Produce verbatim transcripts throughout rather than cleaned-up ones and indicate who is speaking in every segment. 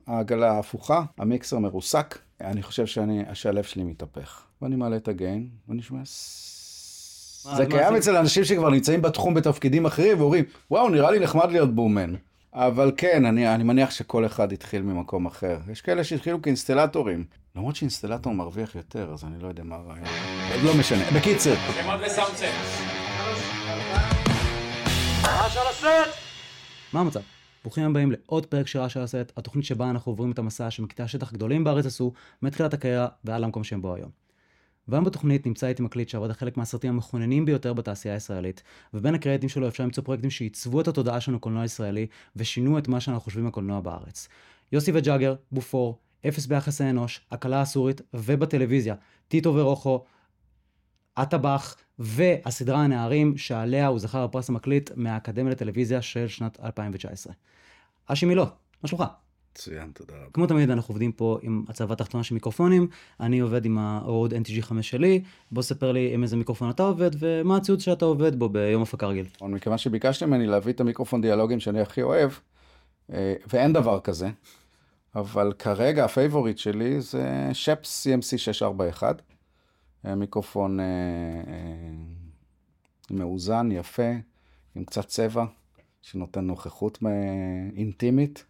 Speaker 1: העגלה הפוכה, המיקסר מרוסק, אני חושב שאני, שהלב שלי מתהפך. ואני מעלה את הגיין, ואני שומע... זה קיים אצל אנשים שכבר נמצאים בתחום בתפקידים אחרים, ואומרים, וואו, נראה לי נחמד להיות בומן. אבל כן, אני, אני מניח שכל אחד התחיל ממקום אחר. יש כאלה שהתחילו כאינסטלטורים. למרות שאינסטלטור מרוויח יותר, אז אני לא יודע מה הרעיון. לא משנה. בקיצר.
Speaker 2: מה המצב? ברוכים הבאים לעוד פרק של רעש על הסרט, התוכנית שבה אנחנו עוברים את המסע שמקטעי השטח גדולים בארץ עשו, מתחילת הקריירה ועד למקום שהם בו היום. והיום בתוכנית נמצא איתי מקליט שעבד על חלק מהסרטים המכוננים ביותר בתעשייה הישראלית, ובין הקרדיטים שלו אפשר למצוא פרויקטים שעיצבו את התודעה שלנו קולנוע ישראלי, ושינו את מה שאנחנו חושבים על קולנוע בארץ. יוסי וג'אגר, בופור, אפס ביחס האנוש, הקלה האסורית, ובטלוויזיה, טיטו ורוחו, אטבח, והסדרה הנערים שעליה הוא זכר בפרס המקליט מהאקדמיה לטלוויזיה של שנת אלפיים תשע עשרה. אשי מילו, מה שלומך?
Speaker 1: מצוין, תודה רבה.
Speaker 2: כמו תמיד אנחנו עובדים פה עם הצבה תחתונה של מיקרופונים, אני עובד עם ה-רוד אן טי ג'י חמש שלי, בוא ספר לי עם איזה מיקרופון אתה עובד ומה הציוד שאתה עובד בו ביום הפקה רגיל.
Speaker 1: מכיוון שביקשתם ממני להביא את המיקרופון דיאלוגים שאני הכי אוהב, ואין דבר כזה, אבל כרגע הפייבוריט שלי זה שפס סי אם סי שש ארבע אחת, מיקרופון אה, אה, מאוזן, יפה, עם קצת צבע, שנותן נוכחות אינטימית,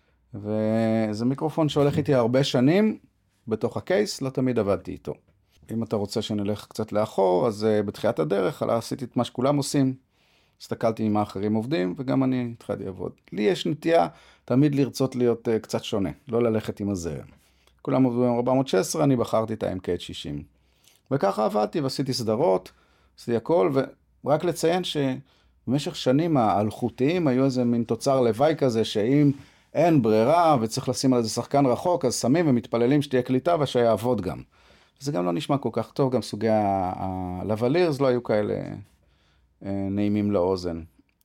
Speaker 1: וזה מיקרופון שהולך איתי הרבה שנים בתוך הקייס, לא תמיד עבדתי איתו. אם אתה רוצה שנלך קצת לאחור, אז uh, בתחילת הדרך עשיתי את מה שכולם עושים, הסתכלתי עם האחרים עובדים, וגם אני התחלתי לעבוד. לי יש נטייה תמיד לרצות להיות uh, קצת שונה, לא ללכת עם הזרם. כולם עובדים עם ארבע מאות שש עשרה, אני בחרתי את ה-אם קיי שישים. וככה עבדתי ועשיתי סדרות, עשיתי הכל, ורק לציין שבמשך שנים האלחוטיים היו איזה מין תוצר לוואי כזה, שאם אין ברירה וצריך לשים על איזה שחקן רחוק, אז שמים ומתפללים שתהיה קליטה ושיעבוד גם. זה גם לא נשמע כל כך טוב, גם סוגי הלבלירס לא היו כאלה נעימים לאוזן.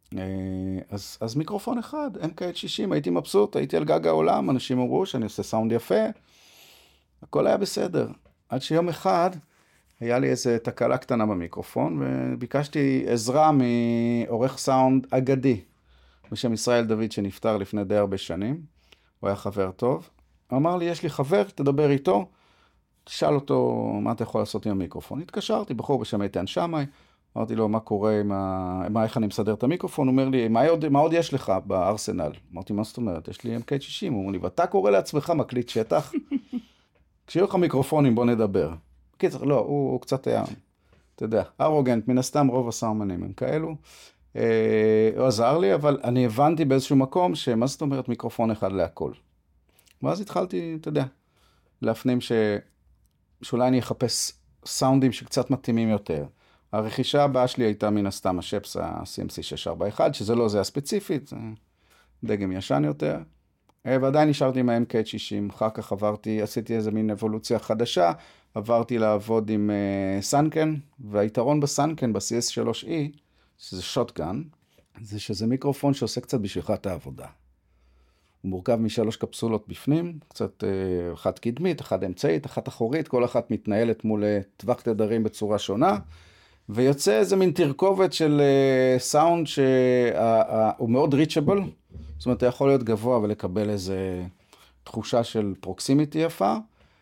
Speaker 1: אז, אז מיקרופון אחד, אם קיי שישים, הייתי מבסוט, הייתי על גג העולם, אנשים אמרו שאני עושה סאונד יפה, הכל היה בסדר. עד שיום אחד היה לי איזו תקלה קטנה במיקרופון, וביקשתי עזרה מעורך סאונד אגדי, בשם ישראל דוד שנפטר לפני די הרבה שנים, הוא היה חבר טוב. הוא אמר לי, יש לי חבר, תדבר איתו, תשאל אותו מה אתה יכול לעשות עם המיקרופון. התקשרתי, בחור בשם איתן שמאי, אמרתי לו מה קורה, מה, מה, איך אני מסדר את המיקרופון, הוא אומר לי, מה עוד, מה עוד יש לך בארסנל? אמרתי, מה זאת אומרת? יש לי אם קיי שישים, הוא אומר לי, ואתה קורא לעצמך מקליט שטח? כשיהיו לך מיקרופונים בוא נדבר. קיצר, לא, הוא, הוא קצת היה, אתה יודע, ארוגנט, מן הסתם רוב הסאומנים הם כאלו. אה, הוא עזר לי, אבל אני הבנתי באיזשהו מקום שמה זאת אומרת מיקרופון אחד להכל. ואז התחלתי, אתה יודע, להפנים ש... שאולי אני אחפש סאונדים שקצת מתאימים יותר. הרכישה הבאה שלי הייתה מן הסתם השפס ה-סי אם סי שש ארבע אחת, שזה לא זה הספציפית, זה דגם ישן יותר. ועדיין נשארתי עם ה-אם קיי שישים, אחר כך עברתי, עשיתי איזה מין אבולוציה חדשה, עברתי לעבוד עם uh, סנקן, והיתרון בסנקן, ב-סי אס שלוש אי, שזה שוטגן, זה שזה מיקרופון שעושה קצת בשבילך את העבודה. הוא מורכב משלוש קפסולות בפנים, קצת uh, אחת קדמית, אחת אמצעית, אחת אחורית, כל אחת מתנהלת מול טווח תדרים בצורה שונה, ויוצא איזה מין תרכובת של uh, סאונד שהוא מאוד ריצ'בל, זאת אומרת, אתה יכול להיות גבוה ולקבל איזה תחושה של פרוקסימיטי יפה,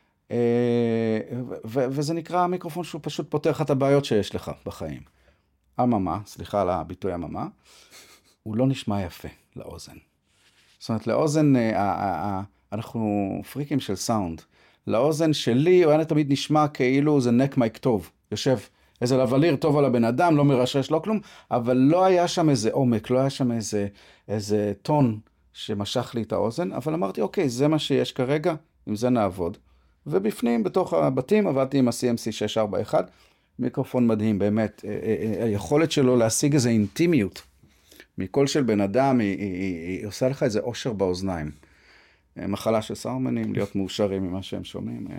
Speaker 1: וזה נקרא מיקרופון שהוא פשוט פותר לך את הבעיות שיש לך בחיים. אממה, סליחה על הביטוי אממה, הוא לא נשמע יפה לאוזן. זאת אומרת, לאוזן, אנחנו פריקים של סאונד. לאוזן שלי הוא היה תמיד נשמע כאילו זה נק מייק טוב, יושב איזה לבליר טוב על הבן אדם, לא מרשש, לא כלום, אבל לא היה שם איזה עומק, לא היה שם איזה, איזה טון שמשך לי את האוזן, אבל אמרתי, אוקיי, זה מה שיש כרגע, עם זה נעבוד. ובפנים, בתוך הבתים, עבדתי עם ה-סי אם סי שש ארבע אחת, מיקרופון מדהים, באמת, היכולת שלו להשיג איזו אינטימיות, מקול של בן אדם, היא, היא, היא, היא עושה לך איזה אושר באוזניים. מחלה של סאומנים, להיות מאושרים ממה שהם שומעים.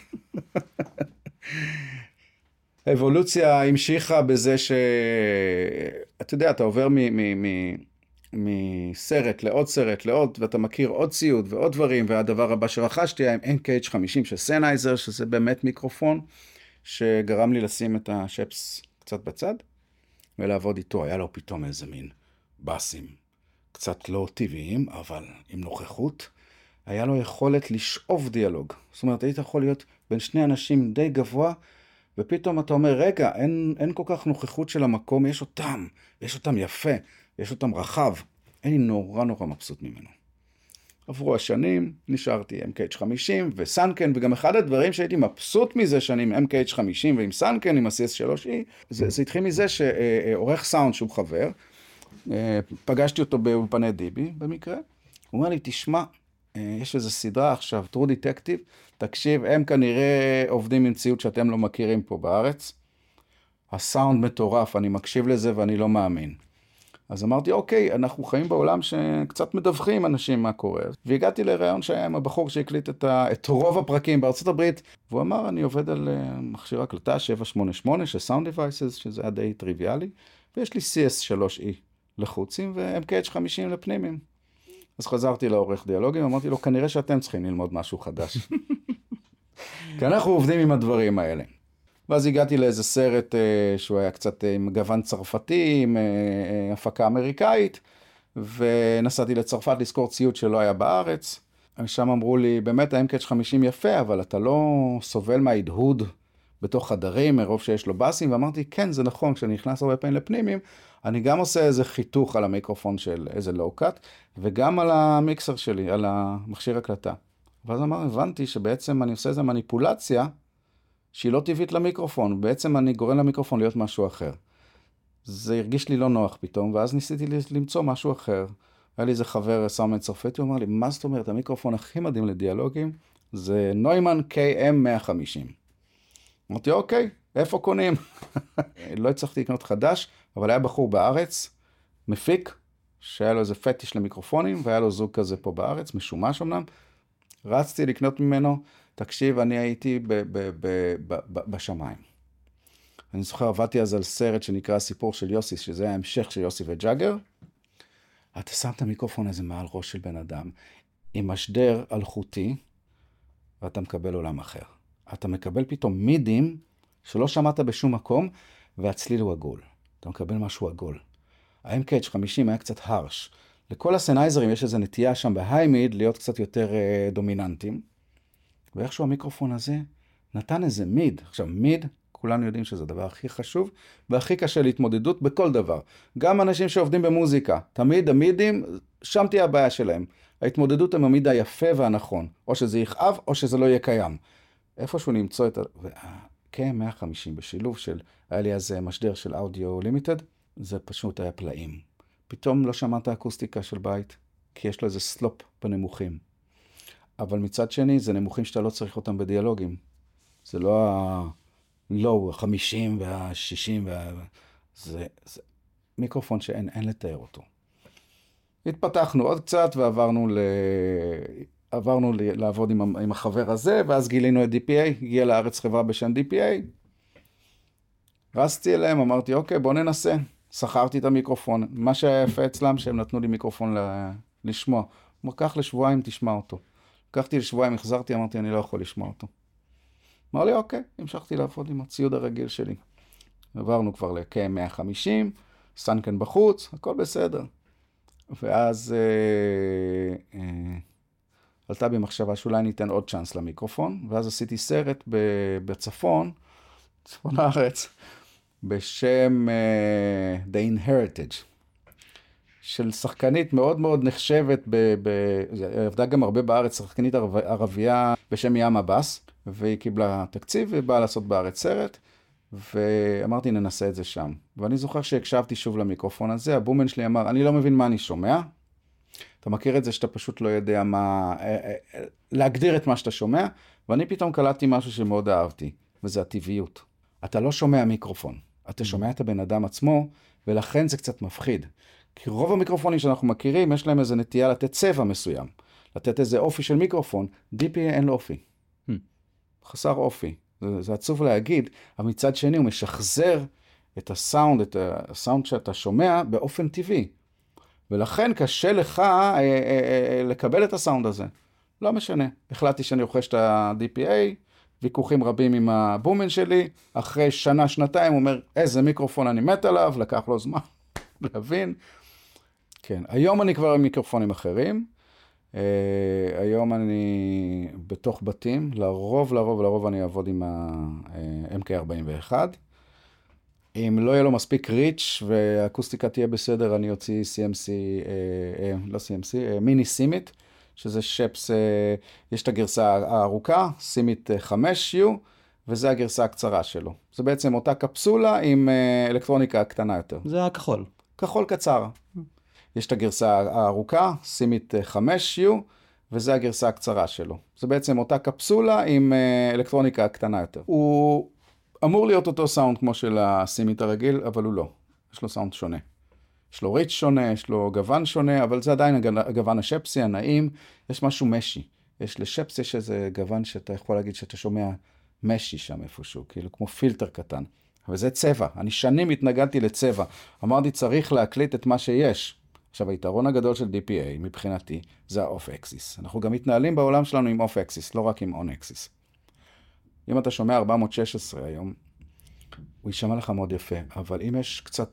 Speaker 1: האבולוציה המשיכה בזה ש... אתה יודע, אתה עובר מ... מ... מ... מסרט לעוד סרט לעוד, ואתה מכיר עוד ציוד ועוד דברים, והדבר הבא שרכשתי היה עם אם קיי חמישים של סנייזר, שזה באמת מיקרופון, שגרם לי לשים את השפס קצת בצד, ולעבוד איתו. היה לו פתאום איזה מין בסים, קצת לא טבעיים, אבל עם נוכחות. היה לו יכולת לשאוב דיאלוג. זאת אומרת, היית יכול להיות בין שני אנשים די גבוה, ופתאום אתה אומר, רגע, אין, אין כל כך נוכחות של המקום, יש אותם, יש אותם יפה, יש אותם רחב. אני נורא נורא מבסוט ממנו. עברו השנים, נשארתי אם קי אייץ' חמישים וסנקן, וגם אחד הדברים שהייתי מבסוט מזה שאני עם אם קי אייץ' חמישים ועם סנקן, עם ה-סי אס שלוש אי, זה, זה התחיל מזה שעורך סאונד שהוא חבר, פגשתי אותו באולפני דיבי במקרה, הוא אומר לי, תשמע, יש איזו סדרה עכשיו, True Detective, תקשיב, הם כנראה עובדים עם ציוד שאתם לא מכירים פה בארץ, הסאונד מטורף, אני מקשיב לזה ואני לא מאמין. אז אמרתי, אוקיי, אנחנו חיים בעולם שקצת מדווחים אנשים מה קורה. והגעתי לרעיון שהיה עם הבחור שהקליט את, ה... את רוב הפרקים בארצות הברית, והוא אמר, אני עובד על מכשיר הקלטה שבע שמונה שמונה של Sound Devices, שזה היה די טריוויאלי, ויש לי סי אס שלוש אי לחוצים ו-אם קי אייץ' חמישים לפנימים. אז חזרתי לעורך דיאלוגים, אמרתי לו, כנראה שאתם צריכים ללמוד משהו חדש. כי אנחנו עובדים עם הדברים האלה. ואז הגעתי לאיזה סרט אה, שהוא היה קצת אה, עם גוון צרפתי, עם אה, אה, הפקה אמריקאית, ונסעתי לצרפת לזכור ציוד שלא היה בארץ. שם אמרו לי, באמת ה-אם קי אייץ' חמישים יפה, אבל אתה לא סובל מההדהוד בתוך חדרים, מרוב שיש לו בסים, ואמרתי, כן, זה נכון, כשאני נכנס הרבה פעמים לפנימים, אני גם עושה איזה חיתוך על המיקרופון של איזה לואו-קאט, וגם על המיקסר שלי, על המכשיר הקלטה. ואז אמר, הבנתי שבעצם אני עושה איזו מניפולציה, שהיא לא טבעית למיקרופון, בעצם אני גורם למיקרופון להיות משהו אחר. זה הרגיש לי לא נוח פתאום, ואז ניסיתי למצוא משהו אחר. היה לי איזה חבר סאונדמן צרפתי, הוא אמר לי, מה זאת אומרת, המיקרופון הכי מדהים לדיאלוגים, זה נוימן קיי אם מאה וחמישים. אמרתי, אוקיי, איפה קונים? לא הצלחתי לקנות חדש, אבל היה בחור בארץ, מפיק, שהיה לו איזה פטיש למיקרופונים, והיה לו זוג כזה פה בארץ, משומש אמנם. רצתי לקנות ממנו, תקשיב, אני הייתי ב- ב- ב- ב- ב- בשמיים. אני זוכר, עבדתי אז על סרט שנקרא הסיפור של יוסי, שזה ההמשך של יוסי וג'אגר. אתה שם את המיקרופון הזה מעל ראש של בן אדם, עם משדר אלחוטי, ואתה מקבל עולם אחר. אתה מקבל פתאום מידים שלא שמעת בשום מקום, והצליל הוא עגול. אתה מקבל משהו עגול. ה-אם קי אייץ' חמישים היה קצת הרש. לכל הסנייזרים יש איזו נטייה שם בהיי מיד להיות קצת יותר uh, דומיננטיים. ואיכשהו המיקרופון הזה נתן איזה מיד. עכשיו מיד, כולנו יודעים שזה הדבר הכי חשוב, והכי קשה להתמודדות בכל דבר. גם אנשים שעובדים במוזיקה, תמיד המידים, שם תהיה הבעיה שלהם. ההתמודדות עם המיד היפה והנכון. או שזה יכאב, או שזה לא יהיה קיים. איפשהו למצוא את ה... קיי אם מאה וחמישים בשילוב של, היה לי אז משדר של אודיו לימיטד, זה פשוט היה פלאים. פתאום לא שמעת האקוסטיקה של בית, כי יש לו איזה סלופ בנמוכים. אבל מצד שני, זה נמוכים שאתה לא צריך אותם בדיאלוגים. זה לא ה... לא, ה-חמישים וה-שישים וה... זה, זה מיקרופון שאין אין לתאר אותו. התפתחנו עוד קצת ועברנו ל... עברנו ל... לעבוד עם, עם החבר הזה, ואז גילינו את די פי איי, הגיע לארץ חברה בשם די פי איי. רצתי אליהם, אמרתי, אוקיי, בוא ננסה. שכרתי את המיקרופון. מה שהיה יפה אצלם, שהם נתנו לי מיקרופון ל... לשמוע. הוא קח לשבועיים, תשמע אותו. לקחתי לשבועיים, החזרתי, אמרתי, אני לא יכול לשמוע אותו. אמר לי, אוקיי, המשכתי לעבוד עם הציוד הרגיל שלי. עברנו כבר ל-קיי אם מאה וחמישים, סנקן בחוץ, הכל בסדר. ואז אה, אה, עלתה בי מחשבה שאולי ניתן עוד צ'אנס למיקרופון, ואז עשיתי סרט בצפון, צפון הארץ, בשם uh, The Inheritage, של שחקנית מאוד מאוד נחשבת, ב- ב- עבדה גם הרבה בארץ, שחקנית ערב, ערבייה בשם ים הבאס, והיא קיבלה תקציב ובאה לעשות בארץ סרט, ואמרתי ננסה את זה שם. ואני זוכר שהקשבתי שוב למיקרופון הזה, הבומן שלי אמר, אני לא מבין מה אני שומע, אתה מכיר את זה שאתה פשוט לא יודע מה, להגדיר את מה שאתה שומע, ואני פתאום קלטתי משהו שמאוד אהבתי, וזה הטבעיות. אתה לא שומע מיקרופון, אתה שומע את הבן אדם עצמו, ולכן זה קצת מפחיד. כי רוב המיקרופונים שאנחנו מכירים, יש להם איזו נטייה לתת צבע מסוים, לתת איזה אופי של מיקרופון, די פי איי אין לו אופי. Hmm. חסר אופי. זה, זה עצוב להגיד, אבל מצד שני הוא משחזר את הסאונד, את הסאונד שאתה שומע באופן טבעי. ולכן קשה לך אה, אה, אה, לקבל את הסאונד הזה. לא משנה. החלטתי שאני רוכש את ה-די פי איי, ויכוחים רבים עם הבומן שלי, אחרי שנה, שנתיים, הוא אומר, איזה מיקרופון אני מת עליו, לקח לו זמן להבין. כן, היום אני כבר עם מיקרופונים אחרים, Uh, היום אני בתוך בתים, לרוב, לרוב, לרוב אני אעבוד עם ה-אם קיי ארבעים ואחת. אם לא יהיה לו מספיק ריץ' והאקוסטיקה תהיה בסדר, אני אוציא סי אם סי, אה, אה, לא סי אם סי, אה, מיני סימית, שזה שפס, אה, יש את הגרסה הארוכה, סימית חמש יו, וזה הגרסה הקצרה שלו. זה בעצם אותה קפסולה עם אה, אלקטרוניקה קטנה יותר.
Speaker 2: זה הכחול.
Speaker 1: כחול קצר. יש את הגרסה הארוכה, סימית חמש יו, וזה הגרסה הקצרה שלו. זה בעצם אותה קפסולה עם אה, אלקטרוניקה קטנה יותר. הוא אמור להיות אותו סאונד כמו של הסימית הרגיל, אבל הוא לא. יש לו סאונד שונה. יש לו ריץ' שונה, יש לו גוון שונה, אבל זה עדיין הגוון השפסי, הנעים. יש משהו משי. יש לשפס, יש איזה גוון שאתה יכול להגיד שאתה שומע משי שם איפשהו, כאילו כמו פילטר קטן. וזה צבע. אני שנים התנגדתי לצבע. אמרתי, צריך להקליט את מה שיש. עכשיו, היתרון הגדול של די פי איי, מבחינתי, זה ה-off-axis. אנחנו גם מתנהלים בעולם שלנו עם off-axis, לא רק עם on-axis. אם אתה שומע ארבע מאות ושש עשרה היום, הוא יישמע לך מאוד יפה, אבל אם יש קצת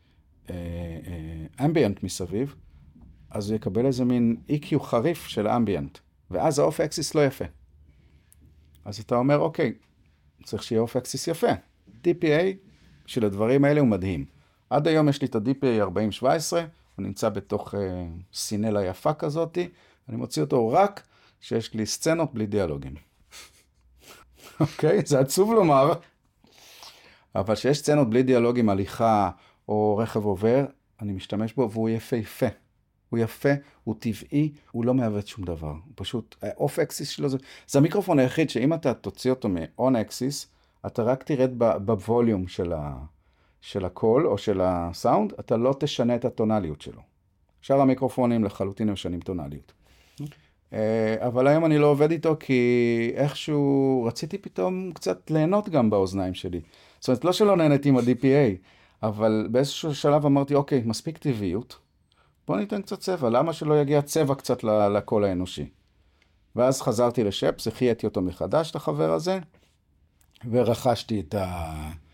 Speaker 1: אמביאנט מסביב, אז הוא יקבל איזה מין אי קיו חריף של אמביאנט, ואז ה-off-axis לא יפה. אז אתה אומר, אוקיי, צריך שיהיה off-axis יפה. די פי איי, של הדברים האלה הוא מדהים. עד היום יש לי את ה-די פי איי ארבעים שבע עשרה, הוא נמצא בתוך uh, סינלה יפה כזאת, אני מוציא אותו רק שיש לי סצנות בלי דיאלוגים. אוקיי? זה עצוב לומר, אבל שיש סצנות בלי דיאלוגים, הליכה או רכב עובר, אני משתמש בו והוא יפה יפה. הוא יפה, הוא טבעי, הוא לא מעוות שום דבר. הוא פשוט, ה-off-axis שלו זה, זה המיקרופון היחיד שאם אתה תוציא אותו מ-on-axis, אתה רק תרד בווליום של ה... של הקול או של הסאונד, אתה לא תשנה את הטונליות שלו. שאר המיקרופונים לחלוטין משנים טונליות. אבל היום אני לא עובד איתו כי איכשהו רציתי פתאום קצת ליהנות גם באוזניים שלי. זאת אומרת, לא שלא נהניתי עם ה-די פי איי, אבל באיזשהו שלב אמרתי, אוקיי, מספיק טבעיות, בוא ניתן קצת צבע, למה שלא יגיע צבע קצת לקול האנושי? ואז חזרתי לשפס, החייתי אותו מחדש, את החבר הזה, ורכשתי את ה...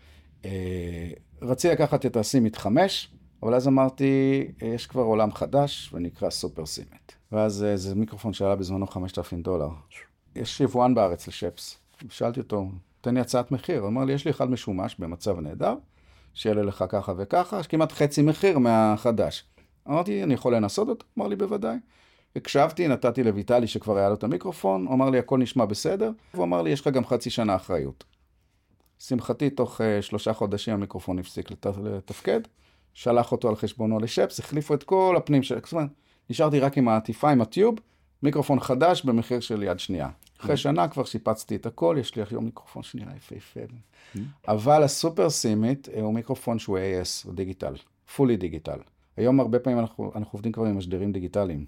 Speaker 1: רציתי לקחת את הסימית חמש, אבל אז אמרתי, יש כבר עולם חדש, ונקרא סופר סימית. ואז זה מיקרופון שעלה בזמנו חמשת אלפים דולר. יש יבואן בארץ לשפס. שאלתי אותו, תן לי הצעת מחיר. הוא אמר לי, יש לי אחד משומש במצב נהדר, שיעלה לך ככה וככה, שכמעט חצי מחיר מהחדש. אמרתי, אני יכול לנסות אותו? אמר לי, בוודאי. הקשבתי, נתתי לויטלי שכבר היה לו את המיקרופון, הוא אמר לי, הכל נשמע בסדר, והוא אמר לי, יש לך גם חצי שנה אחריות. שמחתי, תוך uh, שלושה חודשים המיקרופון הפסיק לת... לתפקד, שלח אותו על חשבונו לשפס, החליפו את כל הפנים של... זאת אומרת, נשארתי רק עם העטיפה, עם הטיוב, מיקרופון חדש במחיר של יד שנייה. אחרי שנה כבר שיפצתי את הכל, יש לי היום מיקרופון שנייה יפה יפה. אבל הסופר סימית הוא מיקרופון שהוא איי אס, הוא דיגיטל, פולי דיגיטל. היום הרבה פעמים אנחנו, אנחנו עובדים כבר עם משדרים דיגיטליים.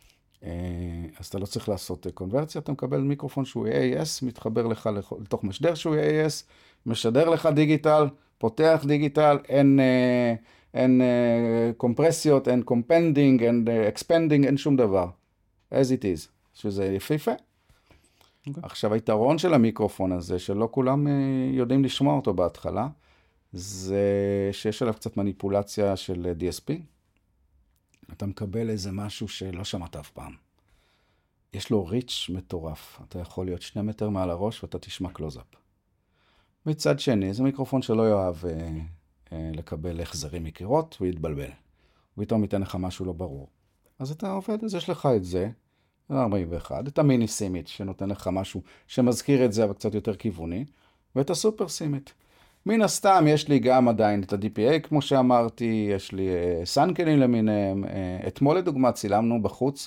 Speaker 1: אז אתה לא צריך לעשות קונברציה, אתה מקבל מיקרופון שהוא איי אס, מתחבר לך לתוך משדר שהוא איי אס, משדר לך דיגיטל, פותח דיגיטל, אין, אין קומפרסיות, אין קומפנדינג, אין אקספנדינג, אין שום דבר. as it is, שזה יפהפה. Okay. עכשיו, היתרון של המיקרופון הזה, שלא כולם יודעים לשמוע אותו בהתחלה, זה שיש עליו קצת מניפולציה של די אס פי. אתה מקבל איזה משהו שלא שמעת אף פעם. יש לו ריץ' מטורף. אתה יכול להיות שני מטר מעל הראש ואתה תשמע קלוזאפ. מצד שני, זה מיקרופון שלא יאהב אה, אה, לקבל החזרים מקירות, הוא יתבלבל. הוא פתאום ייתן לך משהו לא ברור. אז אתה עובד, אז יש לך את זה, ארבעים ואחת, את המיני סימית שנותן לך משהו שמזכיר את זה, אבל קצת יותר כיווני, ואת הסופר סימית. מן הסתם יש לי גם עדיין את ה-די פי איי, כמו שאמרתי, יש לי uh, סנקלים למיניהם. Uh, אתמול לדוגמה צילמנו בחוץ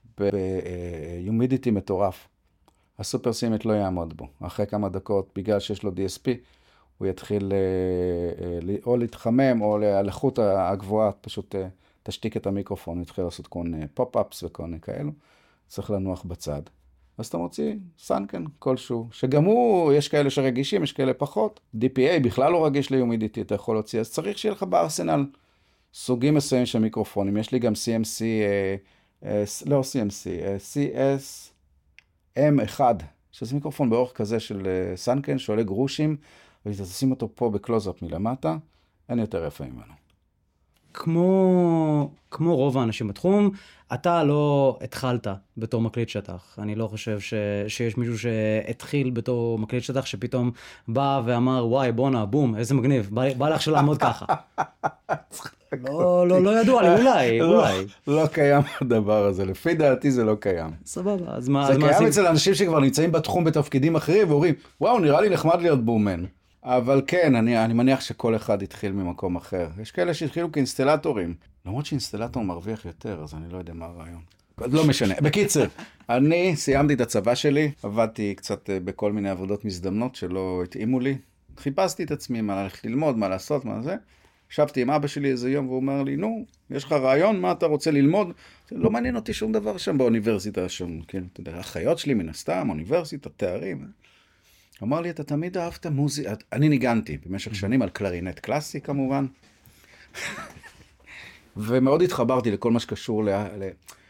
Speaker 1: ביומידיטי מטורף. הסופר סימית לא יעמוד בו. אחרי כמה דקות, בגלל שיש לו די אס פי, הוא יתחיל uh, uh, או להתחמם או ללחות הגבוהה, פשוט uh, תשתיק את המיקרופון, יתחיל לעשות כל מיני פופ-אפס וכל מיני כאלו. צריך לנוח בצד. אז אתה מוציא סנקן כלשהו, שגם הוא, יש כאלה שרגישים, יש כאלה פחות. די פי איי בכלל לא רגיש ליומידיטי, אתה יכול להוציא, אז צריך שיהיה לך בארסנל סוגים מסוימים של מיקרופונים. יש לי גם סי אם סי, אה, אה, לא סי אם סי, אה, סי אס אם אחד, שזה מיקרופון באורך כזה של אה, סנקן, שעולה גרושים, ואתה תשים אותו פה בקלוזאפ מלמטה, אין יותר יפה ממנו.
Speaker 2: כמו, כמו רוב האנשים בתחום, אתה לא התחלת בתור מקליט שטח. אני לא חושב ש, שיש מישהו שהתחיל בתור מקליט שטח, שפתאום בא ואמר, וואי, בונה, בום, איזה מגניב, בא, בא לך שלעמוד ככה. לא, לא, לא ידוע לי, אולי, אולי.
Speaker 1: לא קיים הדבר הזה, לפי דעתי זה לא קיים.
Speaker 2: סבבה, אז מה...
Speaker 1: זה קיים אצל אנשים שכבר נמצאים בתחום בתפקידים אחרים, ואומרים, וואו, נראה לי נחמד להיות בומן. אבל כן, אני, אני מניח שכל אחד התחיל ממקום אחר. יש כאלה שהתחילו כאינסטלטורים. למרות שאינסטלטור מרוויח יותר, אז אני לא יודע מה הרעיון. לא משנה. בקיצר, אני סיימתי את הצבא שלי, עבדתי קצת בכל מיני עבודות מזדמנות שלא התאימו לי. חיפשתי את עצמי, מה ללכת ללמוד, מה לעשות, מה זה. ישבתי עם אבא שלי איזה יום, והוא אומר לי, נו, יש לך רעיון, מה אתה רוצה ללמוד? לא מעניין אותי שום דבר שם באוניברסיטה, שם, כן, אתה יודע, החיות שלי מן הסתם, אוניברסיטה, תארים. אמר לי, אתה תמיד אהבת מוזיקה, אני ניגנתי במשך שנים על קלרינט קלאסי כמובן, ומאוד התחברתי לכל מה שקשור ל... ל...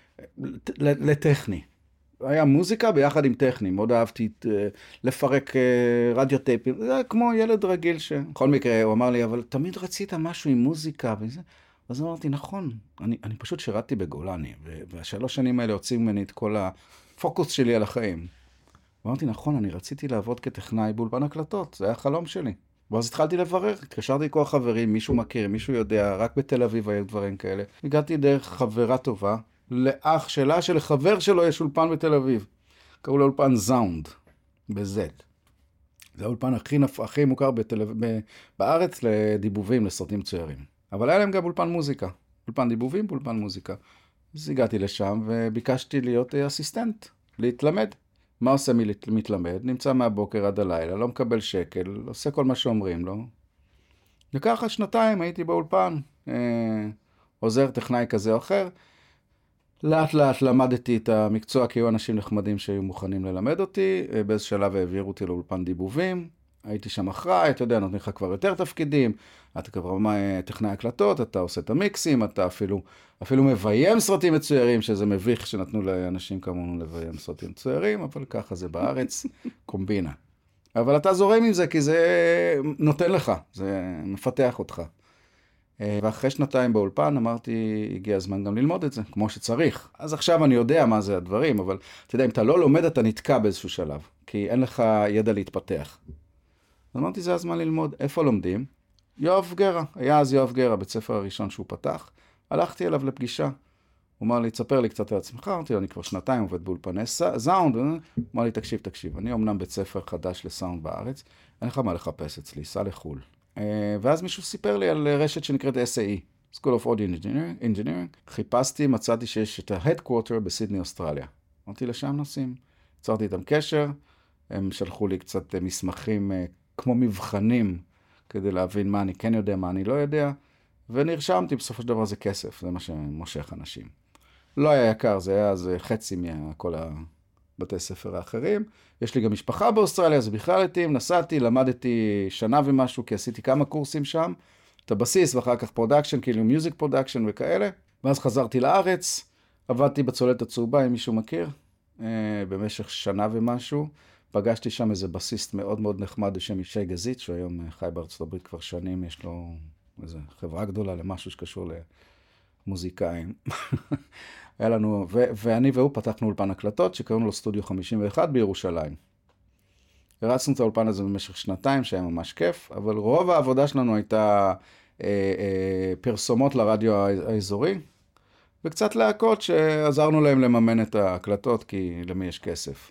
Speaker 1: ל... לטכני. היה מוזיקה ביחד עם טכני, מאוד אהבתי לפרק רדיו טייפים, זה היה כמו ילד רגיל ש... בכל מקרה, הוא אמר לי, אבל תמיד רצית משהו עם מוזיקה וזה. אז אמרתי, נכון, אני, אני פשוט שירתתי בגולני, והשלוש שנים האלה הוציאו ממני את כל הפוקוס שלי על החיים. אמרתי, נכון, אני רציתי לעבוד כטכנאי באולפן הקלטות, זה היה החלום שלי. ואז התחלתי לברר, התקשרתי כל החברים, מישהו מכיר, מישהו יודע, רק בתל אביב היו דברים כאלה. הגעתי דרך חברה טובה, לאח שלה, שלחבר שלו יש אולפן בתל אביב. קראו לו אולפן זאונד, בזט. זה האולפן הכי, נפ... הכי מוכר בתל... ב... בארץ לדיבובים, לסרטים צוערים. אבל היה להם גם אולפן מוזיקה. אולפן דיבובים, אולפן מוזיקה. אז הגעתי לשם וביקשתי להיות אסיסטנט, להתלמד. מה עושה מתלמד? נמצא מהבוקר עד הלילה, לא מקבל שקל, עושה כל מה שאומרים לו. וככה שנתיים הייתי באולפן, אה, עוזר טכנאי כזה או אחר. לאט לאט למדתי את המקצוע, כי היו אנשים נחמדים שהיו מוכנים ללמד אותי. באיזה שלב העבירו אותי לאולפן דיבובים. הייתי שם אחראי, אתה יודע, נותנים לך כבר יותר תפקידים. אתה כבר טכנאי הקלטות, אתה עושה את המיקסים, אתה אפילו, אפילו מביים סרטים מצוירים, שזה מביך שנתנו לאנשים כמונו לביים סרטים מצוירים, אבל ככה זה בארץ, קומבינה. אבל אתה זורם עם זה, כי זה נותן לך, זה מפתח אותך. ואחרי שנתיים באולפן אמרתי, הגיע הזמן גם ללמוד את זה, כמו שצריך. אז עכשיו אני יודע מה זה הדברים, אבל אתה יודע, אם אתה לא לומד, אתה נתקע באיזשהו שלב, כי אין לך ידע להתפתח. אז אמרתי, זה הזמן ללמוד. איפה לומדים? יואב גרה. היה אז יואב גרה, בית ספר הראשון שהוא פתח. הלכתי אליו לפגישה. הוא אמר לי, תספר לי קצת על עצמך. אמרתי לו, אני כבר שנתיים עובד באולפני זאונד. הוא אמר לי, תקשיב, תקשיב. אני אמנם בית ספר חדש לסאונד בארץ. אין לך מה לחפש אצלי, סע לחול. ואז מישהו סיפר לי על רשת שנקראת אס איי E, School of Audio Engineering. חיפשתי, מצאתי שיש את ה-Headquarter בסידני, אוסטרליה. אמרתי, לשם נוסעים. יצרתי איתם קשר. הם שלחו לי קצת מסמכים כמו מבחנים, כדי להבין מה אני כן יודע, מה אני לא יודע, ונרשמתי, בסופו של דבר זה כסף, זה מה שמושך אנשים. לא היה יקר, זה היה אז חצי מכל הבתי ספר האחרים. יש לי גם משפחה באוסטרליה, אז בכלל התאים, נסעתי, למדתי שנה ומשהו, כי עשיתי כמה קורסים שם, את הבסיס, ואחר כך פרודקשן, כאילו מיוזיק פרודקשן וכאלה, ואז חזרתי לארץ, עבדתי בצוללת הצהובה, אם מישהו מכיר, במשך שנה ומשהו, פגשתי שם איזה בסיסט מאוד מאוד נחמד בשם ישי גזית, שהוא היום חי בארצות הברית כבר שנים, יש לו איזו חברה גדולה למשהו שקשור למוזיקאים. היה לנו, ו- ואני והוא פתחנו אולפן הקלטות, שקראנו לו סטודיו חמישים ואחת בירושלים. הרצנו את האולפן הזה במשך שנתיים, שהיה ממש כיף, אבל רוב העבודה שלנו הייתה אה, אה, פרסומות לרדיו האזורי, וקצת להקות שעזרנו להם לממן את ההקלטות, כי למי יש כסף.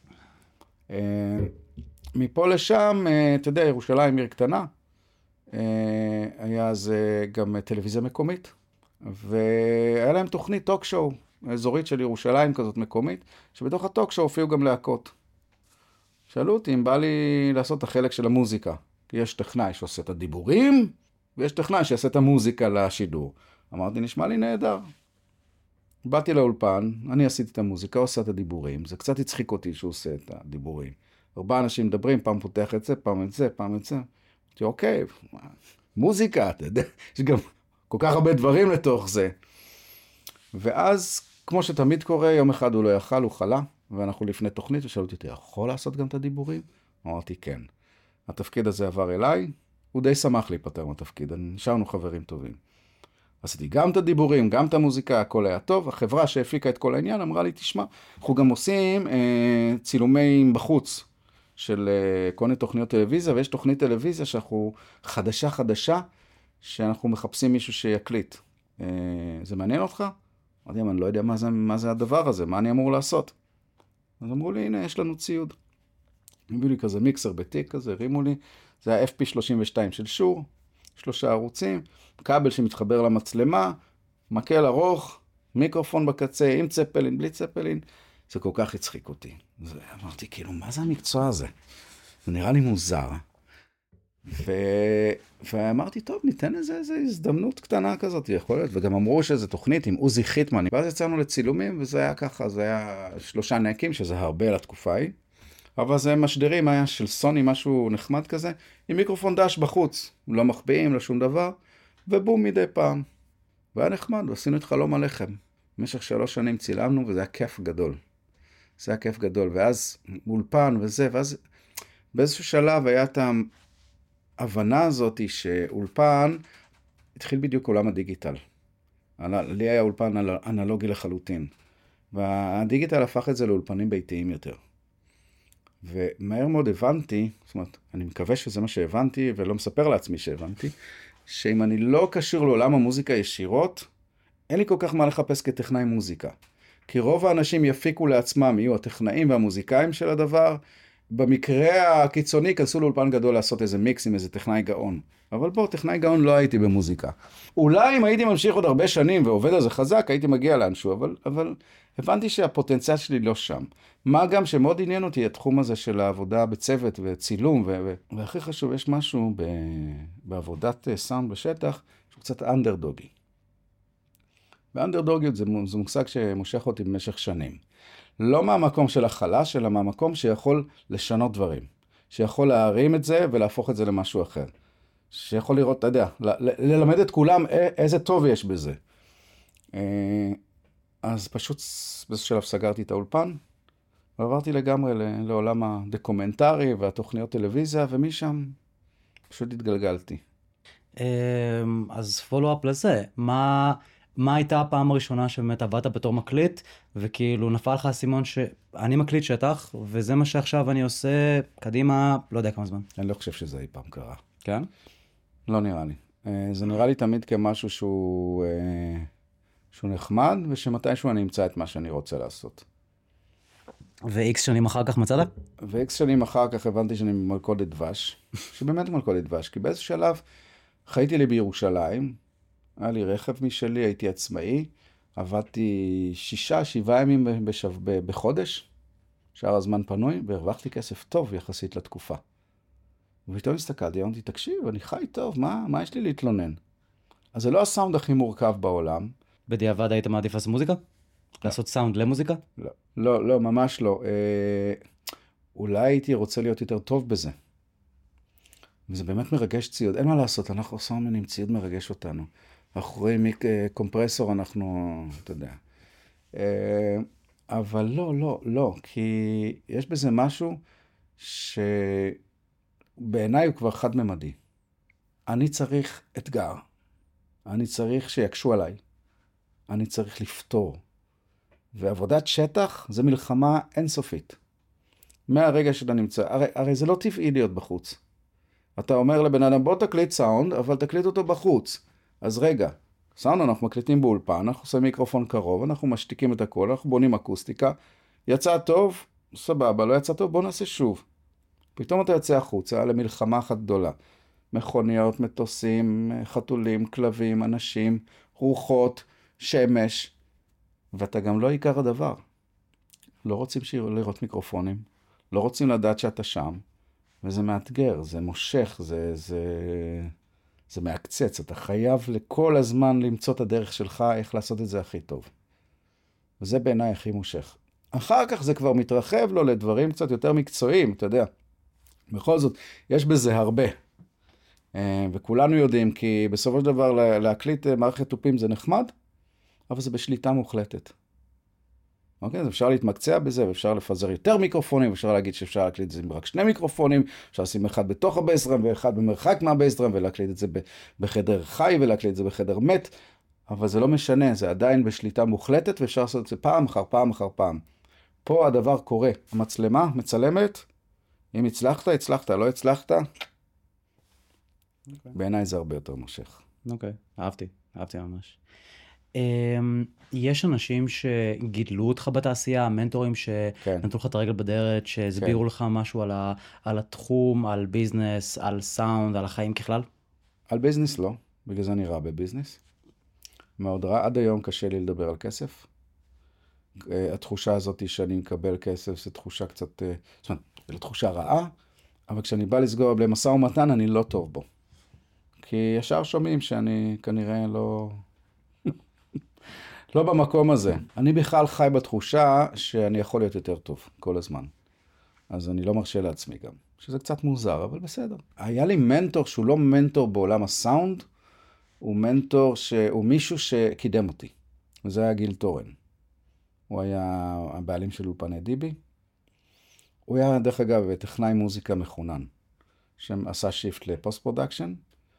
Speaker 1: מפה לשם, אתה יודע, ירושלים עיר קטנה, היה אז גם טלוויזיה מקומית, והיה להם תוכנית טוק שואו, אזורית של ירושלים כזאת מקומית, שבתוך הטוק שואו הופיעו גם להקות. שאלו אותי אם בא לי לעשות את החלק של המוזיקה, כי יש טכנאי שעושה את הדיבורים, ויש טכנאי שעושה את המוזיקה לשידור. אמרתי, נשמע לי נהדר. באתי לאולפן, אני עשיתי את המוזיקה, עושה את הדיבורים, זה קצת הצחיק אותי שהוא עושה את הדיבורים. ארבעה אנשים מדברים, פעם פותח את זה, פעם את זה, פעם את זה. אמרתי, אוקיי, מוזיקה, אתה יודע, יש גם כל כך הרבה דברים לתוך זה. ואז, כמו שתמיד קורה, יום אחד הוא לא יכל, הוא חלה, ואנחנו לפני תוכנית, ושאלו אותי, אתה יכול לעשות גם את הדיבורים? אמרתי, כן. התפקיד הזה עבר אליי, הוא די שמח להיפטר מהתפקיד, נשארנו חברים טובים. עשיתי גם את הדיבורים, גם את המוזיקה, הכל היה טוב. החברה שהפיקה את כל העניין אמרה לי, תשמע, אנחנו גם עושים אה, צילומים בחוץ של אה, כל מיני תוכניות טלוויזיה, ויש תוכנית טלוויזיה שאנחנו חדשה חדשה, שאנחנו מחפשים מישהו שיקליט. אה, זה מעניין אותך? אמרתי, אני לא יודע מה זה, מה זה הדבר הזה, מה אני אמור לעשות. אז אמרו לי, הנה, יש לנו ציוד. הביאו לי כזה מיקסר בתיק כזה, הרימו לי, זה ה-אף פי שלושים ושתיים של שור, שלושה ערוצים, כבל שמתחבר למצלמה, מקל ארוך, מיקרופון בקצה, עם צפלין, בלי צפלין, זה כל כך הצחיק אותי. זה, אמרתי, כאילו, מה זה המקצוע הזה? זה נראה לי מוזר. ו... ואמרתי, טוב, ניתן איזה, איזה הזדמנות קטנה כזאת, יכול להיות, וגם אמרו שזה תוכנית עם עוזי חיטמן, ואז יצאנו לצילומים, וזה היה ככה, זה היה שלושה נקים, שזה הרבה לתקופה היא, אבל זה משדרים, היה של סוני, משהו נחמד כזה, עם מיקרופון דש בחוץ, לא מחביאים, לא שום דבר, ובום מדי פעם. והיה נחמד, ועשינו את חלום הלחם. במשך שלוש שנים צילמנו, וזה היה כיף גדול. זה היה כיף גדול, ואז אולפן וזה, ואז באיזשהו שלב היה את ההבנה הזאת שאולפן התחיל בדיוק עולם הדיגיטל. לי היה אולפן אנלוגי לחלוטין, והדיגיטל הפך את זה לאולפנים ביתיים יותר. ומהר מאוד הבנתי, זאת אומרת, אני מקווה שזה מה שהבנתי, ולא מספר לעצמי שהבנתי, שאם אני לא קשור לעולם המוזיקה ישירות, אין לי כל כך מה לחפש כטכנאי מוזיקה. כי רוב האנשים יפיקו לעצמם, יהיו הטכנאים והמוזיקאים של הדבר, במקרה הקיצוני כנסו לאולפן גדול לעשות איזה מיקס עם איזה טכנאי גאון. אבל בוא, טכנאי גאון לא הייתי במוזיקה. אולי אם הייתי ממשיך עוד הרבה שנים ועובד על זה חזק, הייתי מגיע לאנשהו, אבל, אבל הבנתי שהפוטנציאל שלי לא שם. מה גם שמאוד עניין אותי התחום הזה של העבודה בצוות וצילום, ו- ו- והכי חשוב, יש משהו ב- בעבודת סאונד בשטח, שהוא קצת אנדרדוגי. ואנדרדוגיות זה, זה מושג שמושך אותי במשך שנים. לא מהמקום של החלש, אלא מהמקום שיכול לשנות דברים. שיכול להרים את זה ולהפוך את זה למשהו אחר. שיכול לראות, אתה יודע, ל- ללמד את כולם איזה טוב יש בזה. אז פשוט באיזשהו שלב סגרתי את האולפן, ועברתי לגמרי לעולם הדוקומנטרי והתוכניות טלוויזיה, ומשם פשוט התגלגלתי.
Speaker 2: אז פולו-אפ לזה, מה... מה הייתה הפעם הראשונה שבאמת עבדת בתור מקליט, וכאילו נפל לך הסימון שאני מקליט שטח, וזה מה שעכשיו אני עושה קדימה, לא יודע כמה זמן.
Speaker 1: אני לא חושב שזה אי פעם קרה.
Speaker 2: כן?
Speaker 1: לא נראה לי. זה נראה לי תמיד כמשהו שהוא, שהוא נחמד, ושמתישהו אני אמצא את מה שאני רוצה לעשות.
Speaker 2: ו-X שנים אחר כך מצאת?
Speaker 1: ו-X שנים אחר כך הבנתי שאני מלכודת דבש, שבאמת מלכודת דבש, כי באיזה שלב חייתי לי בירושלים, היה לי רכב משלי, הייתי עצמאי, עבדתי שישה, שבעה ימים בשב... בחודש, שער הזמן פנוי, והרווחתי כסף טוב יחסית לתקופה. ופתאום הסתכלתי, אמרתי, תקשיב, אני חי טוב, מה, מה יש לי להתלונן? אז זה לא הסאונד הכי מורכב בעולם.
Speaker 2: בדיעבד היית מעדיף לעשות מוזיקה? לעשות סאונד למוזיקה?
Speaker 1: לא, לא, לא, ממש לא. אה, אולי הייתי רוצה להיות יותר טוב בזה. וזה באמת מרגש ציוד, אין מה לעשות, אנחנו סאונדמנים, ציוד מרגש אותנו. אנחנו רואים קומפרסור, אנחנו, אתה יודע. אבל לא, לא, לא, כי יש בזה משהו שבעיניי הוא כבר חד-ממדי. אני צריך אתגר, אני צריך שיקשו עליי, אני צריך לפתור. ועבודת שטח זה מלחמה אינסופית. מהרגע שאתה נמצא, הרי, הרי זה לא טבעי להיות בחוץ. אתה אומר לבן אדם, בוא תקליט סאונד, אבל תקליט אותו בחוץ. אז רגע, סאונד אנחנו מקליטים באולפן, אנחנו עושים מיקרופון קרוב, אנחנו משתיקים את הכל, אנחנו בונים אקוסטיקה, יצא טוב, סבבה, לא יצא טוב, בוא נעשה שוב. פתאום אתה יוצא החוצה למלחמה אחת גדולה. מכוניות, מטוסים, חתולים, כלבים, אנשים, רוחות, שמש, ואתה גם לא עיקר הדבר. לא רוצים לראות מיקרופונים, לא רוצים לדעת שאתה שם, וזה מאתגר, זה מושך, זה, זה, זה מעקצץ. אתה חייב לכל הזמן למצוא את הדרך שלך, איך לעשות את זה הכי טוב. וזה בעיניי הכי מושך. אחר כך זה כבר מתרחב לו לדברים קצת יותר מקצועיים, אתה יודע. בכל זאת, יש בזה הרבה. וכולנו יודעים, כי בסופו של דבר להקליט מערכת תופים זה נחמד, אבל זה בשליטה מוחלטת. אוקיי? אז אפשר להתמקצע בזה, ואפשר לפזר יותר מיקרופונים, אפשר להגיד שאפשר להקליט את זה עם רק שני מיקרופונים, אפשר לשים אחד בתוך הבייסדרם ואחד במרחק מהבייסדרם, ולהקליט את זה בחדר חי, ולהקליט את זה בחדר מת. אבל זה לא משנה, זה עדיין בשליטה מוחלטת, ואפשר לעשות את זה פעם אחר פעם אחר פעם. פה הדבר קורה, המצלמה מצלמת, אם הצלחת, הצלחת, לא הצלחת, okay. בעיניי זה הרבה יותר מושך.
Speaker 2: אוקיי, okay. אהבתי, אהבתי ממש. Um, יש אנשים שגידלו אותך בתעשייה, מנטורים שנתנו לך את הרגל בדרך, שהסבירו כן. לך משהו על, ה, על התחום, על ביזנס, על סאונד, על החיים ככלל?
Speaker 1: על ביזנס לא, בגלל זה אני רע בביזנס. מאוד רע, עד היום קשה לי לדבר על כסף. התחושה הזאת שאני מקבל כסף, זו תחושה קצת, זאת אומרת, זו תחושה רעה, אבל כשאני בא לסגור למשא ומתן, אני לא טוב בו. כי ישר שומעים שאני כנראה לא... לא במקום הזה. אני בכלל חי בתחושה שאני יכול להיות יותר טוב כל הזמן. אז אני לא מרשה לעצמי גם, שזה קצת מוזר, אבל בסדר. היה לי מנטור שהוא לא מנטור בעולם הסאונד, הוא מנטור שהוא מישהו שקידם אותי. וזה היה גיל תורן. הוא היה הבעלים של אולפני דיבי. הוא היה, דרך אגב, טכנאי מוזיקה מחונן, שעשה שיפט לפוסט פרודקשן,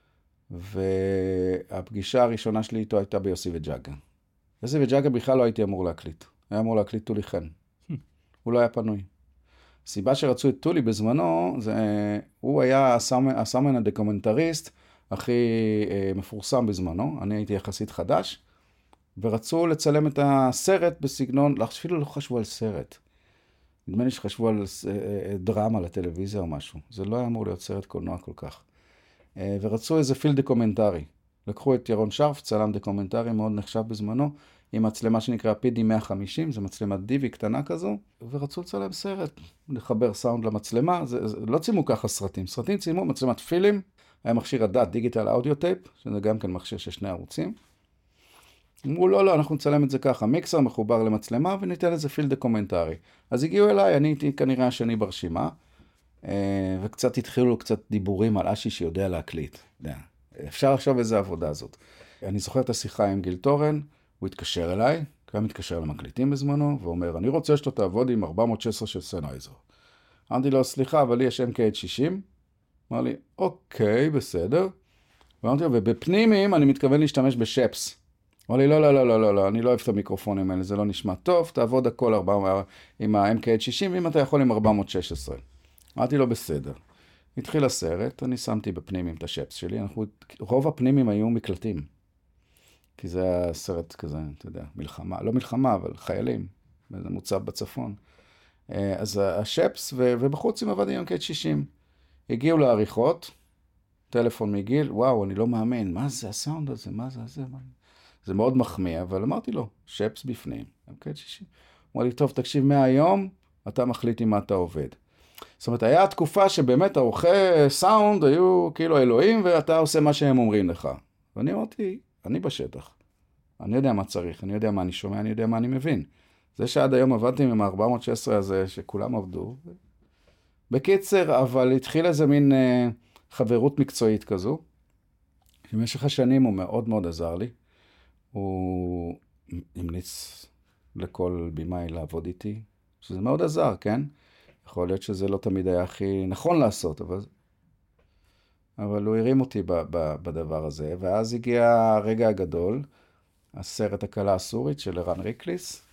Speaker 1: והפגישה הראשונה שלי איתו הייתה ביוסי וג'אגה. יוסי וג'אגה בכלל לא הייתי אמור להקליט. היה אמור להקליט טולי חן. הוא לא היה פנוי. הסיבה שרצו את טולי בזמנו, זה, הוא היה הסאמן הדוקומנטריסט הכי מפורסם בזמנו. אני הייתי יחסית חדש, ורצו לצלם את הסרט בסגנון, אפילו לא חשבו על סרט. נדמה לי שחשבו על דרמה לטלוויזיה או משהו. זה לא היה אמור להיות סרט קולנוע כל כך. ורצו איזה פיל דוקומנטרי. לקחו את ירון שרף, צלם דוקומנטרי מאוד נחשב בזמנו, עם מצלמה שנקרא פי די מאה וחמישים, זו מצלמת דיבי קטנה כזו, ורצו לצלם סרט, לחבר סאונד למצלמה, זה, זה, לא צילמו ככה סרטים, סרטים צילמו מצלמת פילים, היה מכשיר הדעת דיגיטל אודיו טייפ, שזה גם כן מכשיר של שני ערוצים. אמרו, לא, לא, אנחנו נצלם את זה ככה, מיקסר מחובר למצלמה, וניתן איזה פיל דוקומנטרי. אז הגיעו אליי, אני הייתי כנראה השני ברשימה, וקצת התחילו קצת דיבורים על אשי שיודע להקליט. אפשר לחשוב איזה עבודה הזאת. אני זוכר את השיחה עם גיל תורן, הוא התקשר אליי, כי הוא מתקשר למקליטים בזמנו, ואומר, אני רוצה שאתה תעבוד עם ארבע מאות ושש עשרה של סנאיזר. אמרתי לו, סליחה, אבל לי יש אם קיי שישים. אמר לי, אוקיי, בסדר. ואמרתי לו, ובפנימיים אני מתכוון להשתמש בשפס. אמר לי, לא, לא, לא, לא, לא, לא, אני לא אוהב את המיקרופונים האלה, זה לא נשמע טוב, תעבוד הכל עם ה-אם קיי שישים, ואם אתה יכול עם ארבע מאות ושש עשרה. אמרתי לו, בסדר. התחיל הסרט, אני שמתי בפנימים את השפס שלי, אנחנו, רוב הפנימים היו מקלטים. כי זה היה סרט כזה, אתה יודע, מלחמה, לא מלחמה, אבל חיילים, זה מוצב בצפון. אז השפס, ובחוץ עם עבד עם אם קיי שישים. הגיעו לעריכות, טלפון מגיל, וואו, אני לא מאמין, מה זה הסאונד הזה, מה זה הזה? זה מאוד מחמיא, אבל אמרתי לו, שפס בפנים, אם קיי שישים. הוא אמר לי, טוב, תקשיב, מהיום אתה מחליט עם מה אתה עובד. זאת אומרת, היה תקופה שבאמת העורכי סאונד היו כאילו אלוהים, ואתה עושה מה שהם אומרים לך. ואני אמרתי, אני בשטח. אני יודע מה צריך, אני יודע מה אני שומע, אני יודע מה אני מבין. זה שעד היום עבדתי עם ה-ארבע מאות ושש עשרה הזה, שכולם עבדו. בקיצר, אבל התחיל איזה מין אה, חברות מקצועית כזו. במשך השנים הוא מאוד מאוד עזר לי. הוא המליץ לכל בימאי לעבוד איתי, שזה מאוד עזר, כן? יכול להיות שזה לא תמיד היה הכי נכון לעשות, אבל, אבל הוא הרים אותי ב, ב, בדבר הזה. ואז הגיע הרגע הגדול, הסרט הקלה הסורית של ערן ריקליס,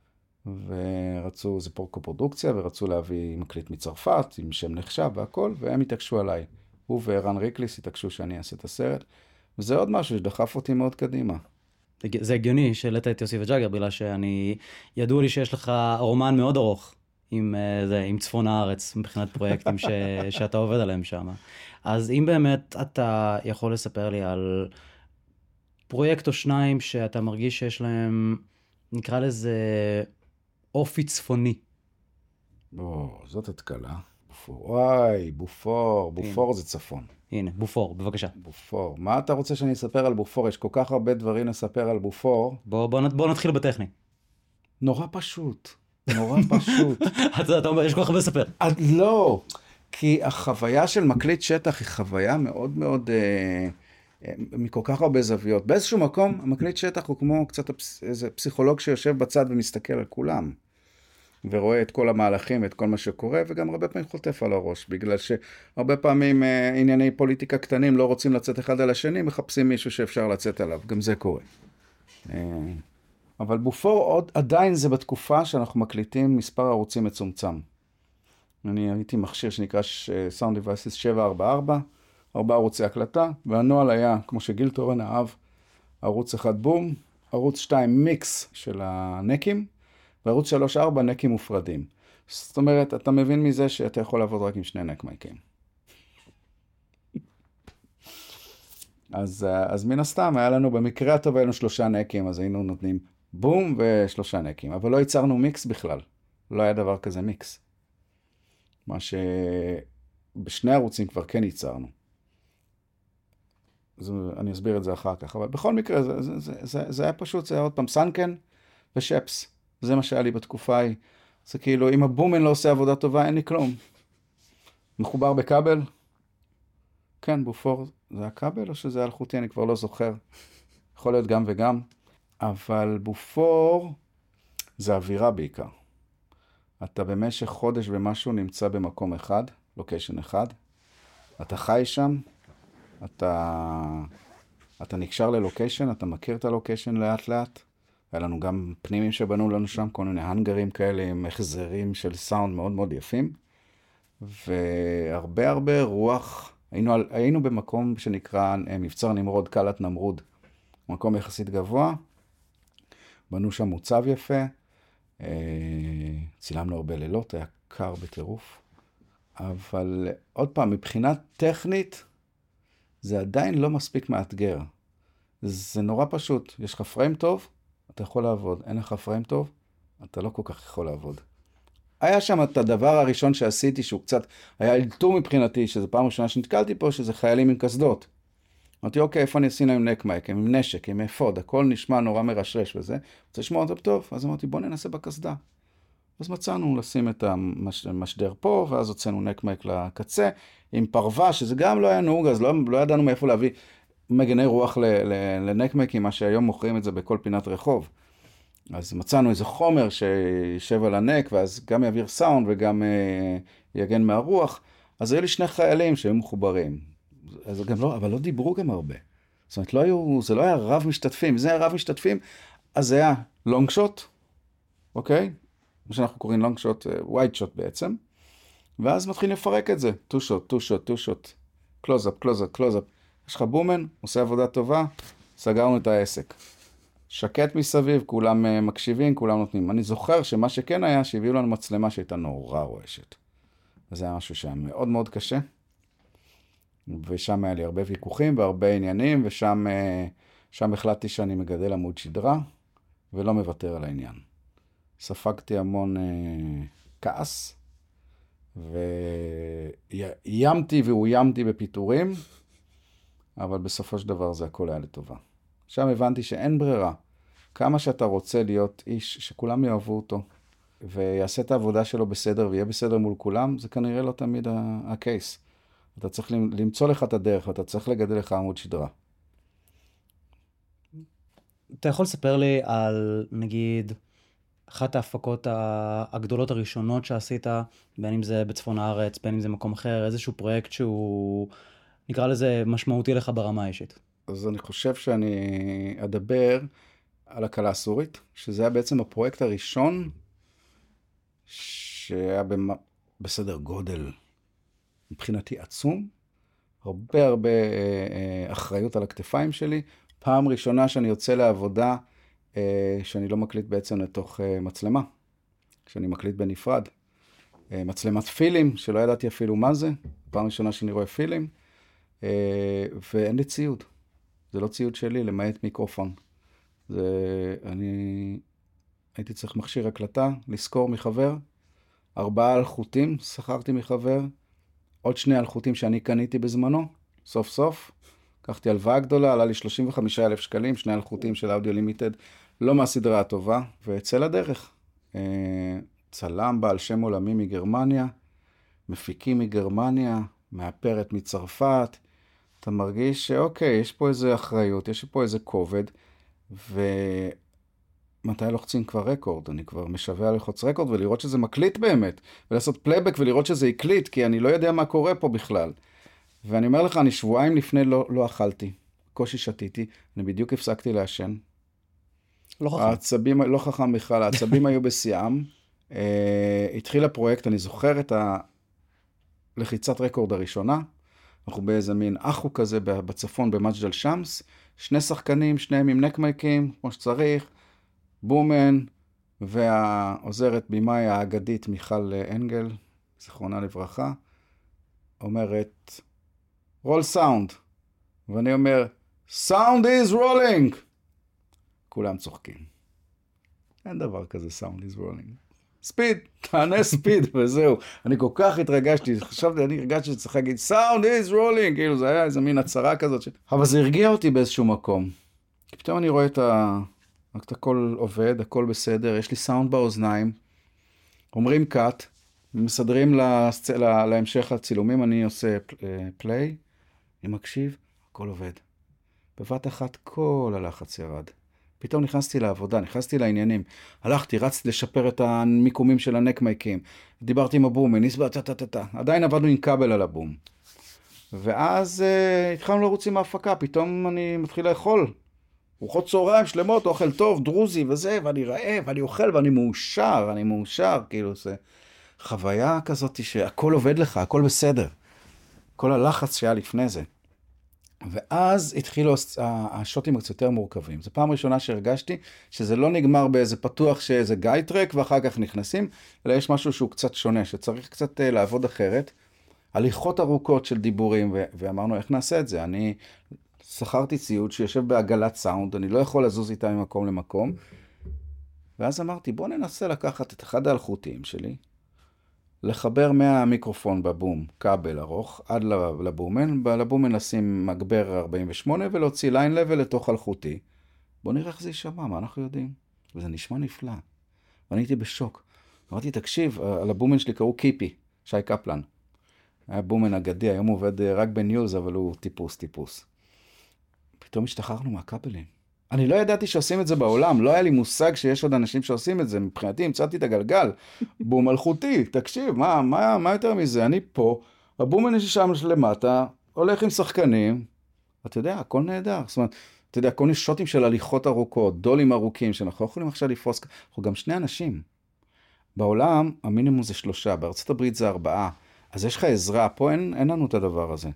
Speaker 1: ורצו, זה פורקו-פרודוקציה, ורצו להביא מקליט מצרפת, עם שם נחשב והכל, והם התעקשו עליי. הוא וערן ריקליס התעקשו שאני אעשה את הסרט, וזה עוד משהו שדחף אותי מאוד קדימה.
Speaker 2: זה הגיוני שהעלית את יוסי וג'אגר, בגלל שאני, ידוע לי שיש לך רומן מאוד ארוך, עם, זה, עם צפון הארץ, מבחינת פרויקטים ש, שאתה עובד עליהם שם. אז אם באמת אתה יכול לספר לי על פרויקט או שניים שאתה מרגיש שיש להם, נקרא לזה, אופי צפוני.
Speaker 1: או, זאת התקלה. בופור. וואי, בופור. בופור הנה. זה צפון.
Speaker 2: הנה, בופור, בבקשה.
Speaker 1: בופור. מה אתה רוצה שאני אספר על בופור? יש כל כך הרבה דברים לספר על בופור.
Speaker 2: בוא, בוא, בוא נתחיל בטכני.
Speaker 1: נורא פשוט. נורא פשוט.
Speaker 2: אתה אומר, יש כל כך הרבה לספר.
Speaker 1: לא, כי החוויה של מקליט שטח היא חוויה מאוד מאוד, אה, אה, מכל כך הרבה זוויות. באיזשהו מקום, המקליט שטח הוא כמו קצת איזה פסיכולוג שיושב בצד ומסתכל על כולם, ורואה את כל המהלכים, את כל מה שקורה, וגם הרבה פעמים חוטף על הראש, בגלל שהרבה פעמים אה, ענייני פוליטיקה קטנים לא רוצים לצאת אחד על השני, מחפשים מישהו שאפשר לצאת עליו, גם זה קורה. אבל בופור עוד, עדיין זה בתקופה שאנחנו מקליטים מספר ערוצים מצומצם. אני הייתי מכשיר שנקרא Sound Devices שבע ארבע ארבע, ארבעה ערוצי הקלטה, והנוהל היה, כמו שגיל תורן אהב, ערוץ אחד בום, ערוץ שתיים מיקס של הנקים, וערוץ שלוש ארבע נקים מופרדים. זאת אומרת, אתה מבין מזה שאתה יכול לעבוד רק עם שני נקמייקים. אז, אז מן הסתם, היה לנו, במקרה הטוב היה לנו שלושה נקים, אז היינו נותנים בום ושלושה נקים, אבל לא ייצרנו מיקס בכלל. לא היה דבר כזה מיקס. מה שבשני ערוצים כבר כן ייצרנו. אז אני אסביר את זה אחר כך, אבל בכל מקרה, זה, זה, זה, זה, זה היה פשוט, זה היה עוד פעם סנקן ושפס. זה מה שהיה לי בתקופה ההיא. זה כאילו, אם הבומן לא עושה עבודה טובה, אין לי כלום. מחובר בכבל? כן, בופור, זה הכבל או שזה אלחוטי? אני כבר לא זוכר. יכול להיות גם וגם. אבל בופור זה אווירה בעיקר. אתה במשך חודש ומשהו נמצא במקום אחד, לוקיישן אחד. אתה חי שם, אתה, אתה נקשר ללוקיישן, אתה מכיר את הלוקיישן לאט לאט. היה לנו גם פנימים שבנו לנו שם, כל מיני הנגרים כאלה עם החזרים של סאונד מאוד מאוד יפים. והרבה הרבה רוח, היינו, היינו במקום שנקרא מבצר נמרוד, קלת נמרוד. מקום יחסית גבוה. בנו שם מוצב יפה. צילמנו הרבה לילות, היה קר בטירוף. אבל עוד פעם, מבחינה טכנית, זה עדיין לא מספיק מאתגר. זה נורא פשוט. יש לך פריים טוב, אתה יכול לעבוד. אין לך פריים טוב, אתה לא כל כך יכול לעבוד. היה שם את הדבר הראשון שעשיתי, שהוא קצת, היה אלתור מבחינתי, שזו פעם ראשונה שנתקלתי פה, שזה חיילים עם קסדות. אמרתי, אוקיי, איפה אני אשים להם עם נקמייק, עם נשק, עם אפוד, הכל נשמע נורא מרשרש וזה. רוצה לשמוע אותו טוב, אז אמרתי, בוא ננסה בקסדה. אז מצאנו לשים את המשדר פה, ואז הוצאנו נקמייק לקצה, עם פרווה, שזה גם לא היה נהוג, אז לא, לא ידענו מאיפה להביא מגני רוח לנקמייקים, מה שהיום מוכרים את זה בכל פינת רחוב. אז מצאנו איזה חומר שישב על הנק, ואז גם יעביר סאונד וגם אה, יגן מהרוח. אז היו לי שני חיילים שהיו מחוברים. אז גם לא, אבל לא דיברו גם הרבה. זאת אומרת, לא היו, זה לא היה רב משתתפים. זה היה רב משתתפים, אז זה היה לונג שוט, אוקיי? מה שאנחנו קוראים לונג שוט, ווייד שוט בעצם. ואז מתחילים לפרק את זה. טו שוט, טו שוט, טו שוט. קלוז-אפ, קלוז-אפ, קלוז-אפ. יש לך בומן, עושה עבודה טובה, סגרנו את העסק. שקט מסביב, כולם מקשיבים, כולם נותנים. אני זוכר שמה שכן היה, שהביאו לנו מצלמה שהייתה נורא רועשת. וזה היה משהו שהיה מאוד מאוד קשה. ושם היה לי הרבה ויכוחים והרבה עניינים, ושם שם החלטתי שאני מגדל עמוד שדרה, ולא מוותר על העניין. ספגתי המון אה, כעס, ואיימתי ואוימתי בפיטורים, אבל בסופו של דבר זה הכל היה לטובה. שם הבנתי שאין ברירה. כמה שאתה רוצה להיות איש שכולם יאהבו אותו, ויעשה את העבודה שלו בסדר, ויהיה בסדר מול כולם, זה כנראה לא תמיד הקייס. אתה צריך למצוא לך את הדרך, ואתה צריך לגדל לך עמוד שדרה.
Speaker 2: אתה יכול לספר לי על, נגיד, אחת ההפקות הגדולות הראשונות שעשית, בין אם זה בצפון הארץ, בין אם זה מקום אחר, איזשהו פרויקט שהוא, נקרא לזה, משמעותי לך ברמה האישית?
Speaker 1: אז אני חושב שאני אדבר על הקלה הסורית, שזה היה בעצם הפרויקט הראשון שהיה בסדר גודל מבחינתי עצום, הרבה הרבה אחריות על הכתפיים שלי. פעם ראשונה שאני יוצא לעבודה, שאני לא מקליט בעצם לתוך מצלמה, שאני מקליט בנפרד. מצלמת פילים, שלא ידעתי אפילו מה זה, פעם ראשונה שאני רואה פילים, ואין לי ציוד. זה לא ציוד שלי, למעט מיקרופון. זה, אני הייתי צריך מכשיר הקלטה, לזכור מחבר, ארבעה אלחוטים, שכרתי מחבר, עוד שני אלחוטים שאני קניתי בזמנו, סוף סוף. לקחתי הלוואה גדולה, עלה לי שלושים וחמישה אלף שקלים, שני אלחוטים של אודיו לימיטד, לא מהסדרה הטובה, ויצא לדרך. צלם בעל שם עולמי מגרמניה, מפיקים מגרמניה, מאפרת מצרפת. אתה מרגיש שאוקיי, יש פה איזה אחריות, יש פה איזה כובד, ומתי לוחצים כבר רקורד? אני כבר משווה ללחוץ רקורד ולראות שזה מקליט באמת, ולעשות פלייבק ולראות שזה יקליט, כי אני לא יודע מה קורה פה בכלל. ואני אומר לך, אני שבועיים לפני לא, לא אכלתי, קושי שתיתי, אני בדיוק הפסקתי לעשן.
Speaker 2: לא חכם.
Speaker 1: העצבים, לא חכם בכלל, העצבים היו בשיאם. Uh, התחיל הפרויקט, אני זוכר את הלחיצת רקורד הראשונה, אנחנו באיזה מין אחו כזה בצפון במג'דל שמס, שני שחקנים, שניהם עם נקמייקים, כמו שצריך, בומן, והעוזרת בימאי האגדית מיכל אנגל, זכרונה לברכה, אומרת, רול סאונד, ואני אומר, סאונד is rolling! כולם צוחקים. אין דבר כזה, סאונד is rolling. ספיד, תענה ספיד, וזהו. אני כל כך התרגשתי, חשבתי, אני הרגשתי שצריך להגיד, סאונד is rolling, כאילו זה היה איזה מין הצהרה כזאת. ש... אבל זה הרגיע אותי באיזשהו מקום. כי פתאום אני רואה את ה... רק הכל עובד, הכל בסדר, יש לי סאונד באוזניים, אומרים קאט, מסדרים לסצ... לה... להמשך הצילומים, אני עושה פליי, אני מקשיב, הכל עובד. בבת אחת כל הלחץ ירד. פתאום נכנסתי לעבודה, נכנסתי לעניינים, הלכתי, רצתי לשפר את המיקומים של הנקמייקים, דיברתי עם הבום, נסבר, טה-טה-טה-טה, עדיין עבדנו עם כבל על הבום. ואז uh, התחלנו לרוץ עם ההפקה, פתאום אני מתחיל לאכול. רוחות צהריים שלמות, אוכל טוב, דרוזי וזה, ואני רעב, ואני אוכל, ואני מאושר, אני מאושר, כאילו זה חוויה כזאת שהכל עובד לך, הכל בסדר. כל הלחץ שהיה לפני זה. ואז התחילו השוטים קצת יותר מורכבים. זו פעם ראשונה שהרגשתי שזה לא נגמר באיזה פתוח שאיזה גייטרק ואחר כך נכנסים, אלא יש משהו שהוא קצת שונה, שצריך קצת לעבוד אחרת. הליכות ארוכות של דיבורים, ו- ואמרנו איך נעשה את זה. אני שכרתי ציוד שיושב בעגלת סאונד, אני לא יכול לזוז איתה ממקום למקום. ואז אמרתי, בוא ננסה לקחת את אחד האלחוטיים שלי, לחבר מהמיקרופון בבום, כבל ארוך, עד לבומן, לבומן לשים מגבר ארבעים ושמונה ולהוציא ליין לבל לתוך אלחוטי. בוא נראה איך זה יישמע, מה אנחנו יודעים? וזה נשמע נפלא. ואני הייתי בשוק. אמרתי, תקשיב, על הבומן שלי קראו קיפי, שי קפלן. היה בומן אגדי, היום הוא עובד רק בניוז, אבל הוא טיפוס, טיפוס. פתאום השתחררנו מהכבלים. אני לא ידעתי שעושים את זה בעולם, לא היה לי מושג שיש עוד אנשים שעושים את זה, מבחינתי המצאתי את הגלגל, בום מלכותי, תקשיב, מה, מה, מה יותר מזה? אני פה, הבומן יש שם למטה, הולך עם שחקנים, אתה יודע, הכל נהדר, זאת אומרת, אתה יודע, כל מיני שוטים של הליכות ארוכות, דולים ארוכים, שאנחנו יכולים עכשיו לפרוס, אנחנו גם שני אנשים. בעולם, המינימום זה שלושה, בארצות הברית זה ארבעה, אז יש לך עזרה, פה אין, אין לנו את הדבר הזה.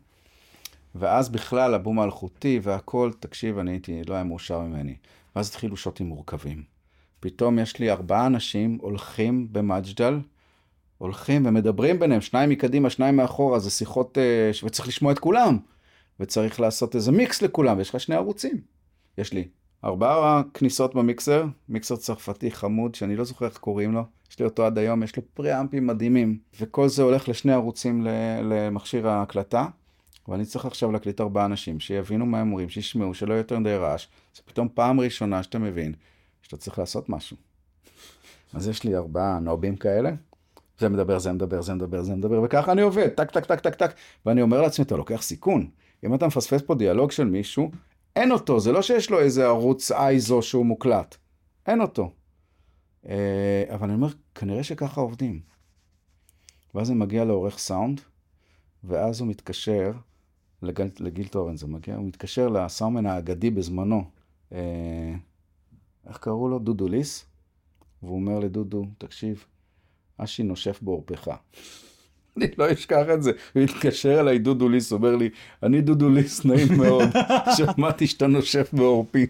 Speaker 1: ואז בכלל הבום האלחוטי והכל, תקשיב, אני הייתי, לא היה מאושר ממני. ואז התחילו שוטים מורכבים. פתאום יש לי ארבעה אנשים הולכים במג'דל, הולכים ומדברים ביניהם, שניים מקדימה, שניים מאחורה, זה שיחות, וצריך לשמוע את כולם. וצריך לעשות איזה מיקס לכולם, ויש לך שני ערוצים. יש לי ארבעה כניסות במיקסר, מיקסר צרפתי חמוד, שאני לא זוכר איך קוראים לו, יש לי אותו עד היום, יש לו פריאמפים מדהימים, וכל זה הולך לשני ערוצים למכשיר ההקלטה. ואני צריך עכשיו להקליט ארבעה אנשים, שיבינו מה הם אומרים, שישמעו, שלא יהיה יותר מדי רעש. זה פתאום פעם ראשונה שאתה מבין, שאתה צריך לעשות משהו. אז יש לי ארבעה נובים כאלה, זה מדבר, זה מדבר, זה מדבר, זה מדבר, וככה אני עובד, טק, טק, טק, טק, טק, ואני אומר לעצמי, אתה לוקח סיכון. אם אתה מפספס פה דיאלוג של מישהו, אין אותו, זה לא שיש לו איזה ערוץ אייזו שהוא מוקלט. אין אותו. אבל אני אומר, כנראה שככה עובדים. ואז אני מגיע לעורך סאונד, ואז הוא מתקשר, לגיל, לגיל טורן זה מגיע, הוא מתקשר לסאומן האגדי בזמנו, אה, איך קראו לו? דודו ליס, והוא אומר לדודו, תקשיב, אשי נושף בעורפך. אני לא אשכח את זה, הוא התקשר אליי דודו ליס, אומר לי, אני דודו ליס, נעים מאוד, שמעתי שאתה נושף בעורפי.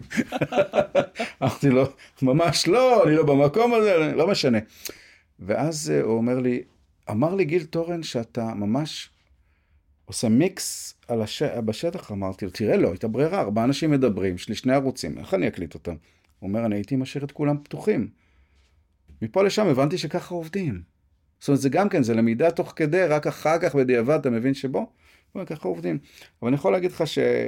Speaker 1: אמרתי לו, ממש לא, אני לא במקום הזה, לא משנה. ואז הוא אומר לי, אמר לי גיל טורן שאתה ממש עושה מיקס על הש... בשטח, אמרתי לו, תראה לו, הייתה ברירה, ארבעה אנשים מדברים, יש לי שני ערוצים, איך אני אקליט אותם? הוא אומר, אני הייתי משאיר את כולם פתוחים. מפה לשם הבנתי שככה עובדים. זאת אומרת, זה גם כן, זה למידה תוך כדי, רק אחר כך בדיעבד אתה מבין שבו, ככה עובדים. אבל אני יכול להגיד לך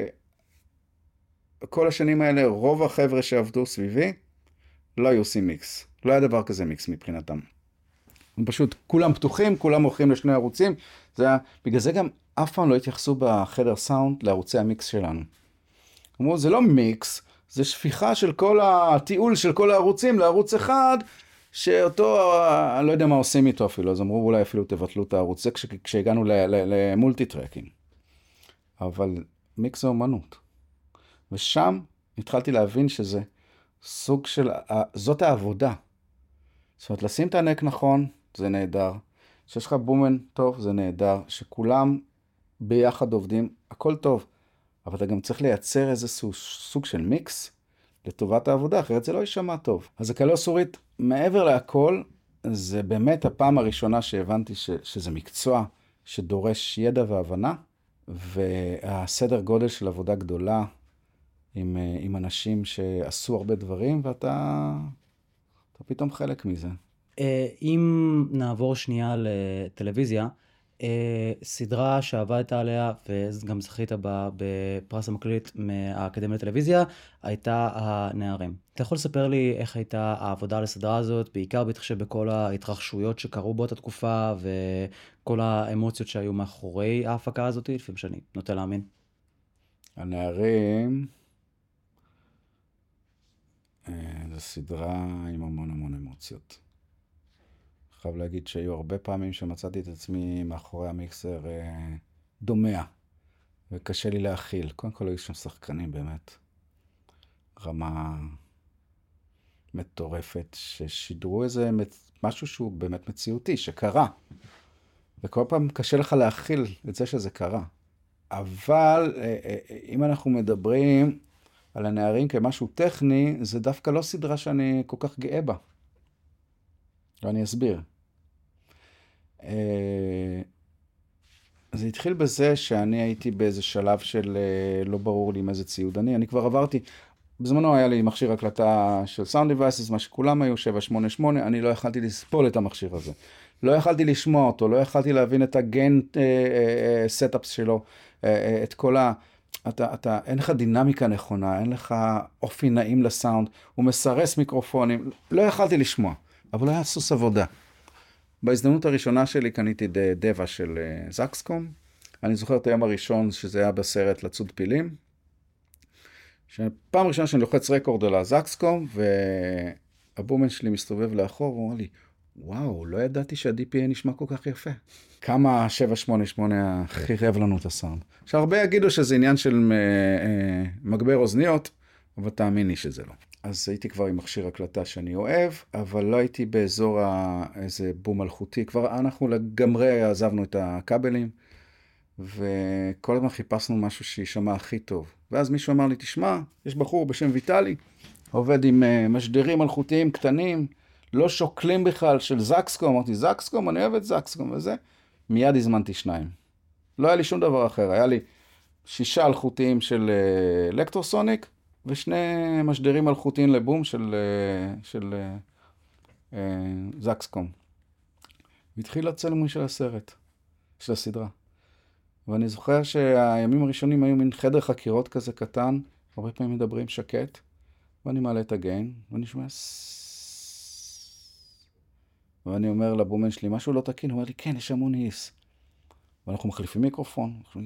Speaker 1: שכל השנים האלה, רוב החבר'ה שעבדו סביבי, לא היו עושים מיקס. לא היה דבר כזה מיקס מבחינתם. הם פשוט, כולם פתוחים, כולם הולכים לשני ערוצים. זה היה, בגלל זה גם אף פעם לא התייחסו בחדר סאונד לערוצי המיקס שלנו. אמרו, זה לא מיקס, זה שפיכה של כל הטיעול של כל הערוצים לערוץ אחד, שאותו, אני לא יודע מה עושים איתו אפילו, אז אמרו אולי אפילו תבטלו את הערוץ, זה כש, כשהגענו למולטי טרקים. אבל מיקס זה אומנות. ושם התחלתי להבין שזה, סוג של, זאת העבודה. זאת אומרת, לשים את הנק נכון, זה נהדר. שיש לך בומן טוב, זה נהדר. שכולם ביחד עובדים, הכל טוב. אבל אתה גם צריך לייצר איזה סוג של מיקס לטובת העבודה, אחרת זה לא יישמע טוב. אז הקלו סורית, מעבר להכל, זה באמת הפעם הראשונה שהבנתי ש, שזה מקצוע שדורש ידע והבנה, והסדר גודל של עבודה גדולה עם, עם אנשים שעשו הרבה דברים, ואתה אתה פתאום חלק מזה.
Speaker 2: אם נעבור שנייה לטלוויזיה, סדרה שעבדת עליה וגם זכית בה בפרס המקליט מהאקדמיה לטלוויזיה, הייתה הנערים. אתה יכול לספר לי איך הייתה העבודה על הסדרה הזאת, בעיקר בהתחשב בכל ההתרחשויות שקרו באותה תקופה וכל האמוציות שהיו מאחורי ההפקה הזאת, לפעמים שאני נוטה להאמין.
Speaker 1: הנערים, זו סדרה עם המון המון אמוציות. חייב להגיד שהיו הרבה פעמים שמצאתי את עצמי מאחורי המיקסר אה, דומע, וקשה לי להכיל. קודם כל היו שם שחקנים באמת. רמה מטורפת, ששידרו איזה משהו שהוא באמת מציאותי, שקרה. וכל פעם קשה לך להכיל את זה שזה קרה. אבל אה, אה, אם אנחנו מדברים על הנערים כמשהו טכני, זה דווקא לא סדרה שאני כל כך גאה בה. ואני אסביר. זה התחיל בזה שאני הייתי באיזה שלב של לא ברור לי עם איזה ציוד אני. אני כבר עברתי, בזמנו היה לי מכשיר הקלטה של Sound Devices, מה שכולם היו, שבע שמונה שמונה, אני לא יכלתי לספול את המכשיר הזה. לא יכלתי לשמוע אותו, לא יכלתי להבין את הגן סטאפס שלו, את כל ה... אתה, אתה, אין לך דינמיקה נכונה, אין לך אופי נעים לסאונד, הוא מסרס מיקרופונים, לא יכלתי לשמוע, אבל היה סוס עבודה. בהזדמנות הראשונה שלי קניתי דווה של זקסקום. אני זוכר את היום הראשון שזה היה בסרט לצוד פילים. פעם ראשונה שאני לוחץ רקורד על הזקסקום, והבומן שלי מסתובב לאחור, והוא אומר לי, וואו, לא ידעתי שה-די פי איי נשמע כל כך יפה. כמה שבע שמונה שמונה חירב לנו את הסאונד. שהרבה יגידו שזה עניין של מגבר אוזניות, אבל תאמין לי שזה לא. אז הייתי כבר עם מכשיר הקלטה שאני אוהב, אבל לא הייתי באזור איזה בום מלכותי. כבר אנחנו לגמרי עזבנו את הכבלים, וכל הזמן חיפשנו משהו שישמע הכי טוב. ואז מישהו אמר לי, תשמע, יש בחור בשם ויטלי, עובד עם משדרים מלכותיים קטנים, לא שוקלים בכלל של זקסקום. אמרתי, זקסקום, אני אוהב את זקסקום וזה. מיד הזמנתי שניים. לא היה לי שום דבר אחר, היה לי שישה אלחוטיים של אלקטרוסוניק, ושני משדרים מלכותיים לבום של, של אה, זקסקום. והתחיל הצלמון של הסרט, של הסדרה. ואני זוכר שהימים הראשונים היו מין חדר חקירות כזה קטן, הרבה פעמים מדברים שקט, ואני מעלה את הגיין, ואני שומע ואני אומר לבומן שלי, משהו לא תקין, הוא אומר לי, כן, יש המון היס. ואנחנו מחליפים מיקרופון, אנחנו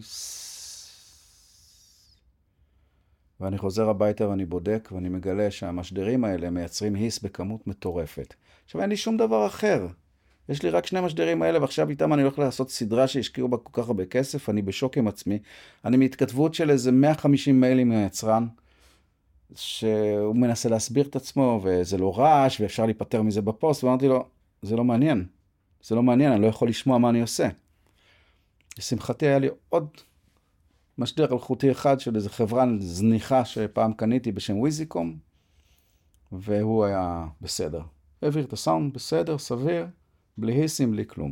Speaker 1: ואני חוזר הביתה ואני בודק, ואני מגלה שהמשדרים האלה מייצרים היס בכמות מטורפת. עכשיו אין לי שום דבר אחר. יש לי רק שני משדרים האלה, ועכשיו איתם אני הולך לעשות סדרה שהשקיעו בה כל כך הרבה כסף, אני בשוק עם עצמי. אני מהתכתבות של איזה מאה וחמישים מיילים מהיצרן, שהוא מנסה להסביר את עצמו, וזה לא רעש, ואפשר להיפטר מזה בפוסט, ואמרתי לו, זה לא מעניין. זה לא מעניין, אני לא יכול לשמוע מה אני עושה. לשמחתי היה לי עוד משדר אלחוטי אחד של איזו חברה זניחה שפעם קניתי בשם וויזיקום, והוא היה בסדר. העביר את הסאונד בסדר, סביר, בלי היסים, בלי כלום.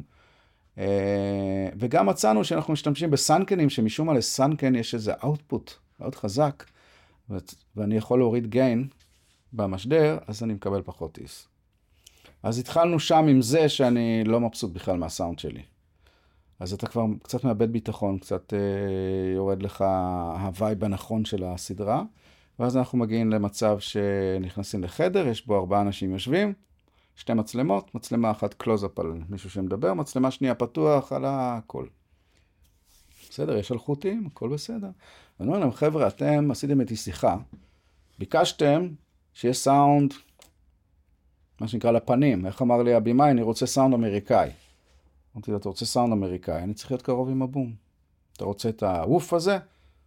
Speaker 1: וגם מצאנו שאנחנו משתמשים בסנקנים, שמשום מה לסנקן יש איזה אאוטפוט מאוד חזק, ואני יכול להוריד גיין במשדר, אז אני מקבל פחות היס. אז התחלנו שם עם זה שאני לא מבסוט בכלל מהסאונד שלי. אז אתה כבר קצת מאבד ביטחון, קצת אה, יורד לך הווייב הנכון של הסדרה, ואז אנחנו מגיעים למצב שנכנסים לחדר, יש בו ארבעה אנשים יושבים, שתי מצלמות, מצלמה אחת קלוז-אפ על מישהו שמדבר, מצלמה שנייה פתוח על הכל. בסדר, יש אלחוטים, הכל בסדר. ואני אומר להם, חבר'ה, אתם עשיתם איתי שיחה, ביקשתם שיש סאונד, מה שנקרא לפנים, איך אמר לי הבימאי, אני רוצה סאונד אמריקאי. אמרתי לו, אתה רוצה סאונד אמריקאי, אני צריך להיות קרוב עם הבום. אתה רוצה את הווף הזה?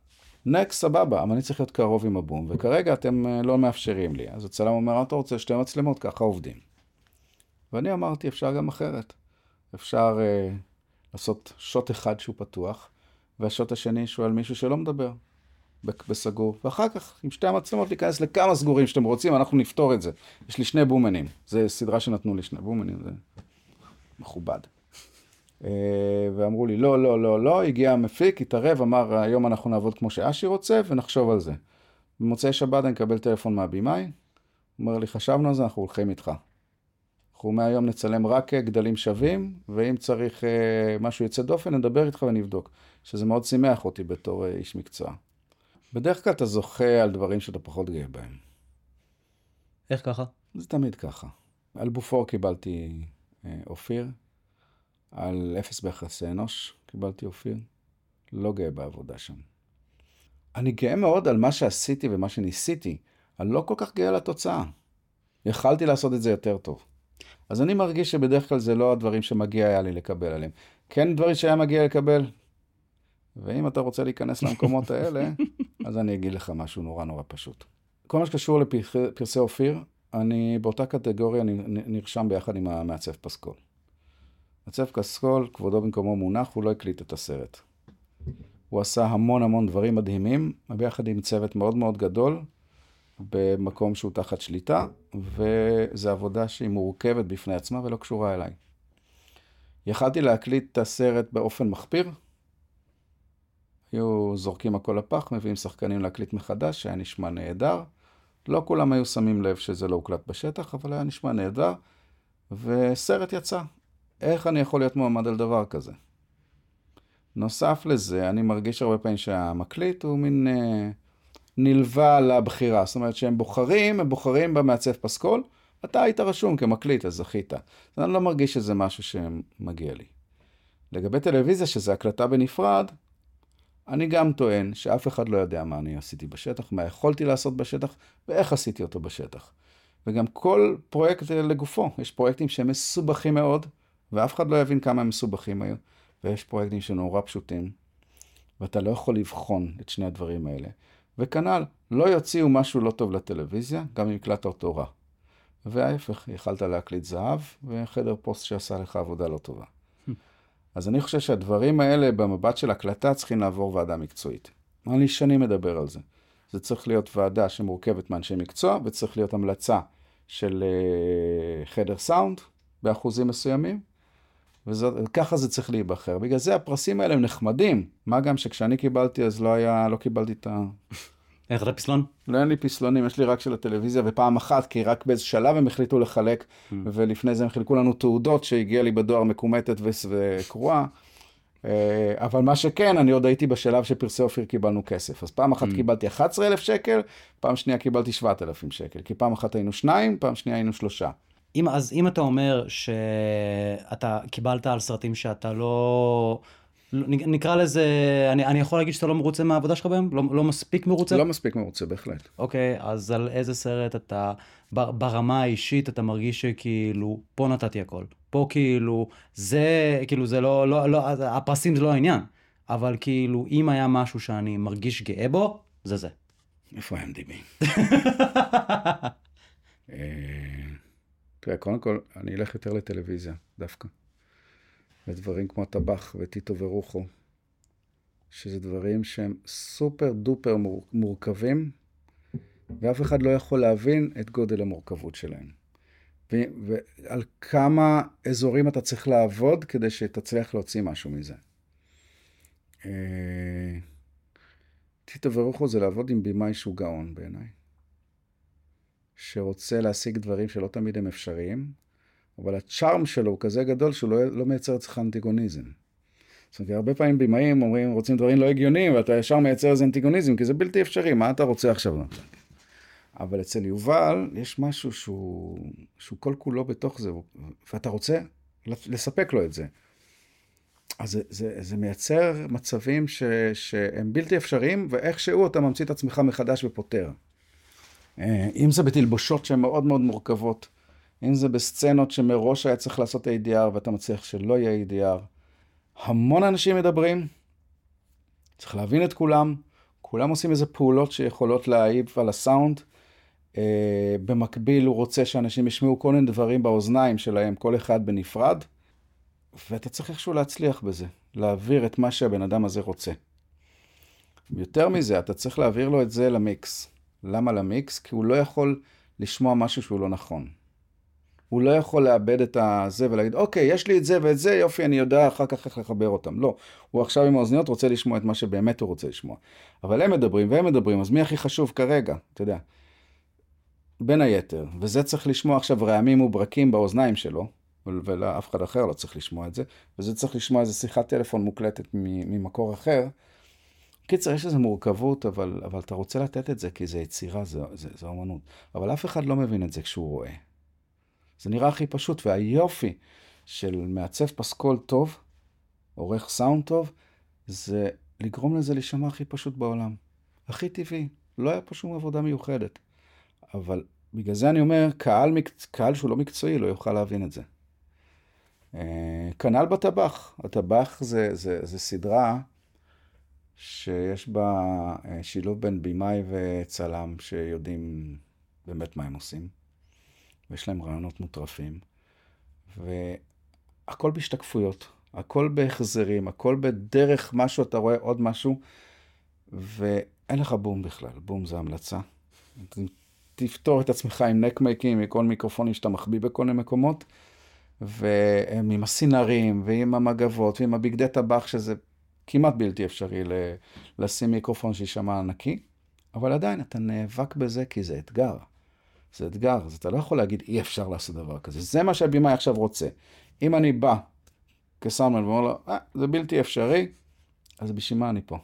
Speaker 1: נקסט, סבבה, אבל אני צריך להיות קרוב עם הבום, וכרגע אתם לא מאפשרים לי. אז הצלם אומר, אתה רוצה שתי מצלמות, ככה עובדים. ואני אמרתי, אפשר גם אחרת. אפשר אה, לעשות שוט אחד שהוא פתוח, והשוט השני שהוא על מישהו שלא מדבר, בסגור. ואחר כך, עם שתי המצלמות, להיכנס לכמה סגורים שאתם רוצים, אנחנו נפתור את זה. יש לי שני בומנים. זה סדרה שנתנו לי שני בומנים, זה מכובד. ואמרו לי, לא, לא, לא, לא, הגיע המפיק, התערב, אמר, היום אנחנו נעבוד כמו שאשי רוצה, ונחשוב על זה. במוצאי שבת אני אקבל טלפון מהבימאי, הוא אומר לי, חשבנו על זה, אנחנו הולכים איתך. אנחנו מהיום נצלם רק גדלים שווים, ואם צריך משהו יצא דופן, נדבר איתך ונבדוק. שזה מאוד שימח אותי בתור איש מקצוע. בדרך כלל אתה זוכה על דברים שאתה פחות גאה בהם.
Speaker 2: איך ככה?
Speaker 1: זה תמיד ככה. על בופור קיבלתי אופיר, על אפס ביחסי אנוש קיבלתי אופיר. לא גאה בעבודה שם. אני גאה מאוד על מה שעשיתי ומה שניסיתי, אבל לא כל כך גאה על התוצאה. יכלתי לעשות את זה יותר טוב. אז אני מרגיש שבדרך כלל זה לא הדברים שמגיע היה לי לקבל עליהם. כן דברים שהיה מגיע לקבל. ואם אתה רוצה להיכנס למקומות האלה, אז אני אגיד לך משהו נורא נורא פשוט. כל מה שקשור לפרסי אופיר, אני באותה קטגוריה נרשם ביחד עם המעצב פסקול. מעצב פסקול, כבודו במקומו מונח, הוא לא הקליט את הסרט. הוא עשה המון המון דברים מדהימים, ביחד עם צוות מאוד מאוד גדול, במקום שהוא תחת שליטה, וזו עבודה שהיא מורכבת בפני עצמה ולא קשורה אליי. יכלתי להקליט את הסרט באופן מחפיר, היו זורקים הכל לפח, מביאים שחקנים להקליט מחדש, שהיה נשמע נהדר. לא כולם היו שמים לב שזה לא הוקלט בשטח, אבל היה נשמע נהדר, וסרט יצא. איך אני יכול להיות מועמד על דבר כזה? נוסף לזה, אני מרגיש הרבה פעמים שהמקליט הוא מין אה, נלווה לבחירה. זאת אומרת שהם בוחרים, הם בוחרים במעצב פסקול, אתה היית רשום כמקליט, אז זכית. אז אני לא מרגיש שזה משהו שמגיע לי. לגבי טלוויזיה, שזה הקלטה בנפרד, אני גם טוען שאף אחד לא יודע מה אני עשיתי בשטח, מה יכולתי לעשות בשטח, ואיך עשיתי אותו בשטח. וגם כל פרויקט לגופו, יש פרויקטים שהם מסובכים מאוד, ואף אחד לא יבין כמה הם מסובכים היו, ויש פרויקטים שנורא פשוטים, ואתה לא יכול לבחון את שני הדברים האלה. וכנ"ל, לא יוציאו משהו לא טוב לטלוויזיה, גם אם הקלטת אותו רע. וההפך, יכלת להקליט זהב, וחדר פוסט שעשה לך עבודה לא טובה. אז אני חושב שהדברים האלה במבט של הקלטה צריכים לעבור ועדה מקצועית. אני שנים מדבר על זה. זה צריך להיות ועדה שמורכבת מאנשי מקצוע, וצריך להיות המלצה של חדר סאונד באחוזים מסוימים, וככה זה צריך להיבחר. בגלל זה הפרסים האלה הם נחמדים. מה גם שכשאני קיבלתי אז לא היה, לא קיבלתי את ה...
Speaker 2: איך אתה פסלון? לא,
Speaker 1: אין לי פסלונים, יש לי רק של הטלוויזיה, ופעם אחת, כי רק באיזה שלב הם החליטו לחלק, mm. ולפני זה הם חילקו לנו תעודות שהגיע לי בדואר מקומטת וקרואה, אבל מה שכן, אני עוד הייתי בשלב שפרסי אופיר קיבלנו כסף, אז פעם אחת mm. קיבלתי אחד עשר אלף שקל, פעם שנייה קיבלתי שבעת אלפים שקל, כי פעם אחת היינו שניים, פעם שנייה היינו שלושה.
Speaker 2: אם, אז אם אתה אומר שאתה קיבלת על סרטים שאתה לא... נקרא לזה, אני, אני יכול להגיד שאתה לא מרוצה מהעבודה שלך בהם? לא, לא מספיק מרוצה?
Speaker 1: לא מספיק מרוצה, בהחלט.
Speaker 2: אוקיי, אז על איזה סרט אתה, ברמה האישית אתה מרגיש שכאילו, פה נתתי הכל. פה כאילו, זה, כאילו זה לא, לא, לא, הפרסים זה לא העניין. אבל כאילו, אם היה משהו שאני מרגיש גאה בו, זה זה.
Speaker 1: איפה הם דיבי? תראה, קודם כל, אני אלך יותר לטלוויזיה, דווקא. ודברים כמו טבח וטיטו ורוחו, שזה דברים שהם סופר דופר מורכבים, ואף אחד לא יכול להבין את גודל המורכבות שלהם. ו- ועל כמה אזורים אתה צריך לעבוד כדי שתצליח להוציא משהו מזה. טיטו ורוחו זה לעבוד עם בימאי שהוא גאון בעיניי, שרוצה להשיג דברים שלא תמיד הם אפשריים, אבל הצ'ארם שלו הוא כזה גדול שהוא לא, לא מייצר אצלך אנטיגוניזם. זאת אומרת, הרבה פעמים בימאים אומרים, רוצים דברים לא הגיוניים, ואתה ישר מייצר איזה אנטיגוניזם, כי זה בלתי אפשרי, מה אתה רוצה עכשיו? אבל אצל יובל יש משהו שהוא, שהוא כל כולו בתוך זה, ואתה רוצה לספק לו את זה. אז זה, זה, זה מייצר מצבים ש, שהם בלתי אפשריים, ואיכשהו אתה ממציא את עצמך מחדש ופותר. אם זה בתלבושות שהן מאוד מאוד מורכבות, אם זה בסצנות שמראש היה צריך לעשות איי די אר, ואתה מצליח שלא יהיה איי די אר. המון אנשים מדברים, צריך להבין את כולם, כולם עושים איזה פעולות שיכולות להעיב על הסאונד, אה, במקביל הוא רוצה שאנשים ישמעו כל מיני דברים באוזניים שלהם, כל אחד בנפרד, ואתה צריך איכשהו להצליח בזה, להעביר את מה שהבן אדם הזה רוצה. יותר מזה, אתה צריך להעביר לו את זה למיקס. למה למיקס? כי הוא לא יכול לשמוע משהו שהוא לא נכון. הוא לא יכול לאבד את זה ולהגיד, אוקיי, יש לי את זה ואת זה, יופי, אני יודע אחר כך איך לחבר אותם. לא, הוא עכשיו עם האוזניות רוצה לשמוע את מה שבאמת הוא רוצה לשמוע. אבל הם מדברים והם מדברים, אז מי הכי חשוב כרגע? אתה יודע, בין היתר, וזה צריך לשמוע עכשיו רעמים וברקים באוזניים שלו, ולאף אחד אחר לא צריך לשמוע את זה, וזה צריך לשמוע איזה שיחת טלפון מוקלטת ממקור אחר. קיצר, יש איזו מורכבות, אבל, אבל אתה רוצה לתת את זה, כי זה יצירה, זה, זה, זה אומנות. אבל אף אחד לא מבין את זה כשהוא רואה. זה נראה הכי פשוט, והיופי של מעצב פסקול טוב, עורך סאונד טוב, זה לגרום לזה להישמע הכי פשוט בעולם. הכי טבעי, לא היה פה שום עבודה מיוחדת. אבל בגלל זה אני אומר, קהל, קהל שהוא לא מקצועי לא יוכל להבין את זה. כנ"ל בטבח. הטבח זה, זה, זה סדרה שיש בה שילוב בין בימאי וצלם שיודעים באמת מה הם עושים. ויש להם רעיונות מוטרפים. והכל בהשתקפויות, הכל בהחזרים, הכל בדרך משהו, אתה רואה עוד משהו, ואין לך בום בכלל. בום זה המלצה. תפתור את עצמך עם נקמיקים, מכל מיקרופונים שאתה מחביא בכל מיני מקומות, ועם הסינרים, ועם המגבות, ועם הבגדי טבח, שזה כמעט בלתי אפשרי לשים מיקרופון שישמע נקי, אבל עדיין אתה נאבק בזה כי זה אתגר. זה אתגר, אז אתה לא יכול להגיד אי אפשר לעשות דבר כזה. זה מה שהבימאי עכשיו רוצה. אם אני בא כסאונדמן ואומר לו, אה, זה בלתי אפשרי, אז בשביל מה אני פה?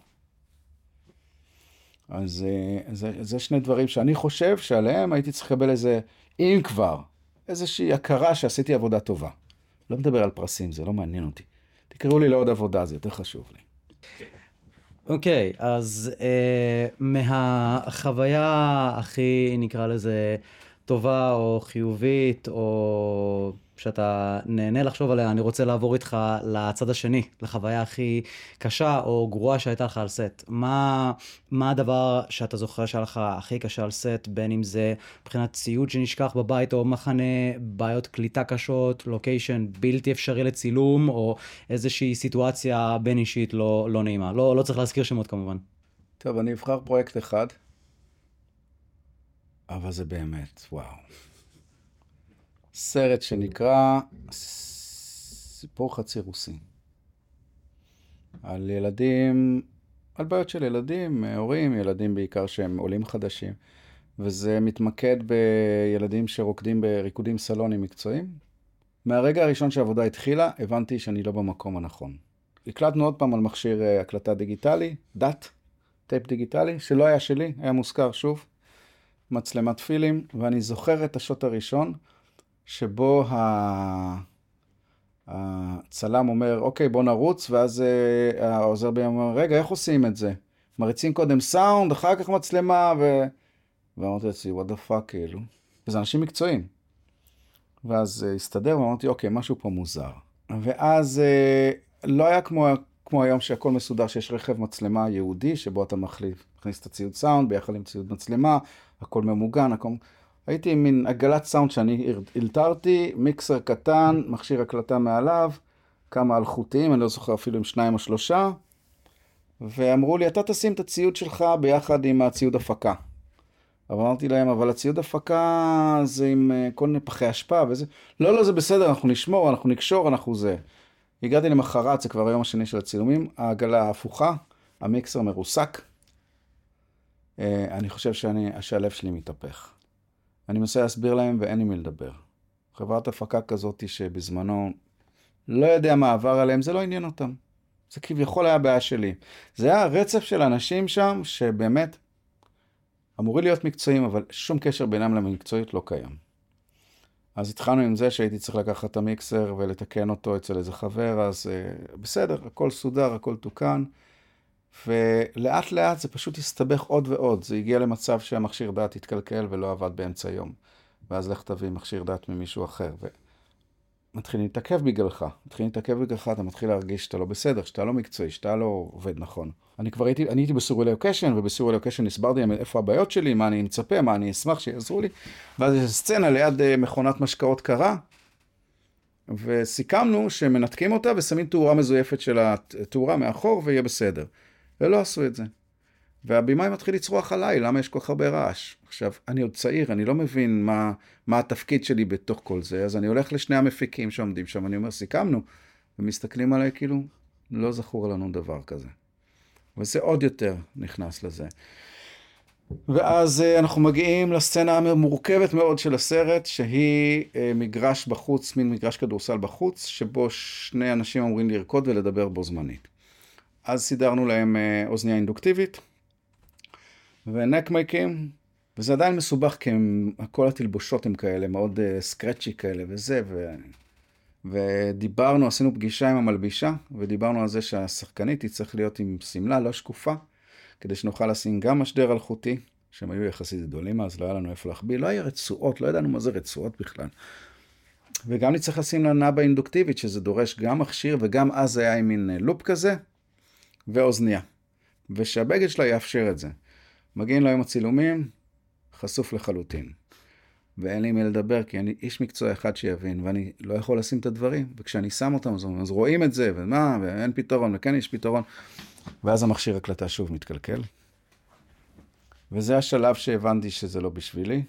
Speaker 1: אז זה, זה שני דברים שאני חושב שעליהם הייתי צריך לקבל איזה, אם כבר, איזושהי הכרה שעשיתי עבודה טובה. לא מדבר על פרסים, זה לא מעניין אותי. תקראו לי לעוד עבודה, זה יותר חשוב לי.
Speaker 2: אוקיי, okay, אז אה, מהחוויה הכי, נקרא לזה, טובה או חיובית, או שאתה נהנה לחשוב עליה, אני רוצה לעבור איתך לצד השני, לחוויה הכי קשה או גרועה שהייתה לך על סט. מה, מה הדבר שאתה זוכר שהיה לך הכי קשה על סט, בין אם זה מבחינת ציוד שנשכח בבית, או מחנה, בעיות קליטה קשות, לוקיישן בלתי אפשרי לצילום, או איזושהי סיטואציה בין אישית לא, לא נעימה. לא, לא צריך להזכיר שמות כמובן.
Speaker 1: טוב, אני אבחר פרויקט אחד, אבל זה באמת, וואו. סרט שנקרא סיפור חצי רוסי. על ילדים, על בעיות של ילדים, הורים, ילדים בעיקר שהם עולים חדשים. וזה מתמקד בילדים שרוקדים בריקודים סלונים מקצועיים. מהרגע הראשון שהעבודה התחילה, הבנתי שאני לא במקום הנכון. הקלטנו עוד פעם על מכשיר הקלטה דיגיטלי, דאט, טייפ דיגיטלי, שלא היה שלי, היה מוזכר שוב. מצלמת פילים, ואני זוכר את השוט הראשון, שבו הצלם אומר, אוקיי, בוא נרוץ, ואז העוזר בי אומר, רגע, איך עושים את זה? מריצים קודם סאונד, אחר כך מצלמה, ו... ואמרתי לעצמי, what the fuck, כאילו. וזה אנשים מקצועיים. ואז הסתדר, ואמרתי, אוקיי, משהו פה מוזר. ואז לא היה כמו, כמו היום שהכל מסודר, שיש רכב מצלמה יהודי, שבו אתה מחליף, מכניס את הציוד סאונד, ביחד עם ציוד מצלמה, הכל ממוגן, הכל... הייתי עם מין עגלת סאונד שאני הלתרתי, מיקסר קטן, מכשיר הקלטה מעליו, כמה אלחוטיים, אני לא זוכר אפילו עם שניים או שלושה, ואמרו לי, אתה תשים את הציוד שלך ביחד עם הציוד הפקה. אבל אמרתי להם, אבל הציוד הפקה זה עם כל מיני פחי השפעה וזה. לא, לא, זה בסדר, אנחנו נשמור, אנחנו נקשור, אנחנו זה. הגעתי למחרת, זה כבר היום השני של הצילומים, העגלה הפוכה, המיקסר מרוסק. אני חושב שאני, שהלב שלי מתהפך. אני מנסה להסביר להם ואין לי מי לדבר. חברת הפקה כזאת שבזמנו לא יודע מה עבר עליהם, זה לא עניין אותם. זה כביכול היה בעיה שלי. זה היה רצף של אנשים שם שבאמת אמורים להיות מקצועיים, אבל שום קשר בינם למקצועית לא קיים. אז התחלנו עם זה שהייתי צריך לקחת את המיקסר ולתקן אותו אצל איזה חבר, אז uh, בסדר, הכל סודר, הכל תוקן. ולאט לאט זה פשוט הסתבך עוד ועוד. זה הגיע למצב שהמכשיר דעת התקלקל ולא עבד באמצע יום. ואז לך תביא מכשיר דעת ממישהו אחר. מתחילים להתעכב בגללך. מתחילים להתעכב בגללך, אתה מתחיל להרגיש שאתה לא בסדר, שאתה לא מקצועי, שאתה לא עובד נכון. אני כבר הייתי, אני הייתי בסורי לוקשן, ובסורי לוקשן הסברתי להם איפה הבעיות שלי, מה אני מצפה, מה אני אשמח שיעזרו לי. ואז יש סצנה ליד מכונת משקאות קרה, וסיכמנו שמנתקים אותה ושמים תאורה מזויפת של התאורה מאחור ויהיה בסדר. ולא עשו את זה. והבימאי מתחיל לצרוח עליי, למה יש כל כך הרבה רעש? עכשיו, אני עוד צעיר, אני לא מבין מה, מה התפקיד שלי בתוך כל זה, אז אני הולך לשני המפיקים שעומדים שם, אני אומר, סיכמנו, ומסתכלים עליי כאילו, לא זכור לנו דבר כזה. וזה עוד יותר נכנס לזה. ואז אנחנו מגיעים לסצנה המורכבת מאוד של הסרט, שהיא מגרש בחוץ, מין מגרש כדורסל בחוץ, שבו שני אנשים אמורים לרקוד ולדבר בו זמנית. אז סידרנו להם אוזניה אינדוקטיבית, ונקמייקים, וזה עדיין מסובך, כי הם, כל התלבושות הם כאלה, מאוד uh, סקרצ'י כאלה וזה, ו... ודיברנו, עשינו פגישה עם המלבישה, ודיברנו על זה שהשחקנית תצטרך להיות עם סמלה לא שקופה, כדי שנוכל לשים גם משדר אלחוטי, שהם היו יחסית גדולים, אז לא היה לנו איפה להחביא, לא היה רצועות, לא ידענו מה זה רצועות בכלל. וגם נצטרך לשים לה נאבה אינדוקטיבית, שזה דורש גם מכשיר, וגם אז היה עם מין לופ כזה, ואוזניה. ושהבגד שלה יאפשר את זה. מגיעים ליום הצילומים, חשוף לחלוטין. ואין לי מי לדבר, כי אני איש מקצוע אחד שיבין, ואני לא יכול לשים את הדברים. וכשאני שם אותם, אז, אז רואים את זה, ומה, ואין פתרון, וכן יש פתרון. ואז המכשיר הקלטה שוב מתקלקל. וזה השלב שהבנתי שזה לא בשבילי,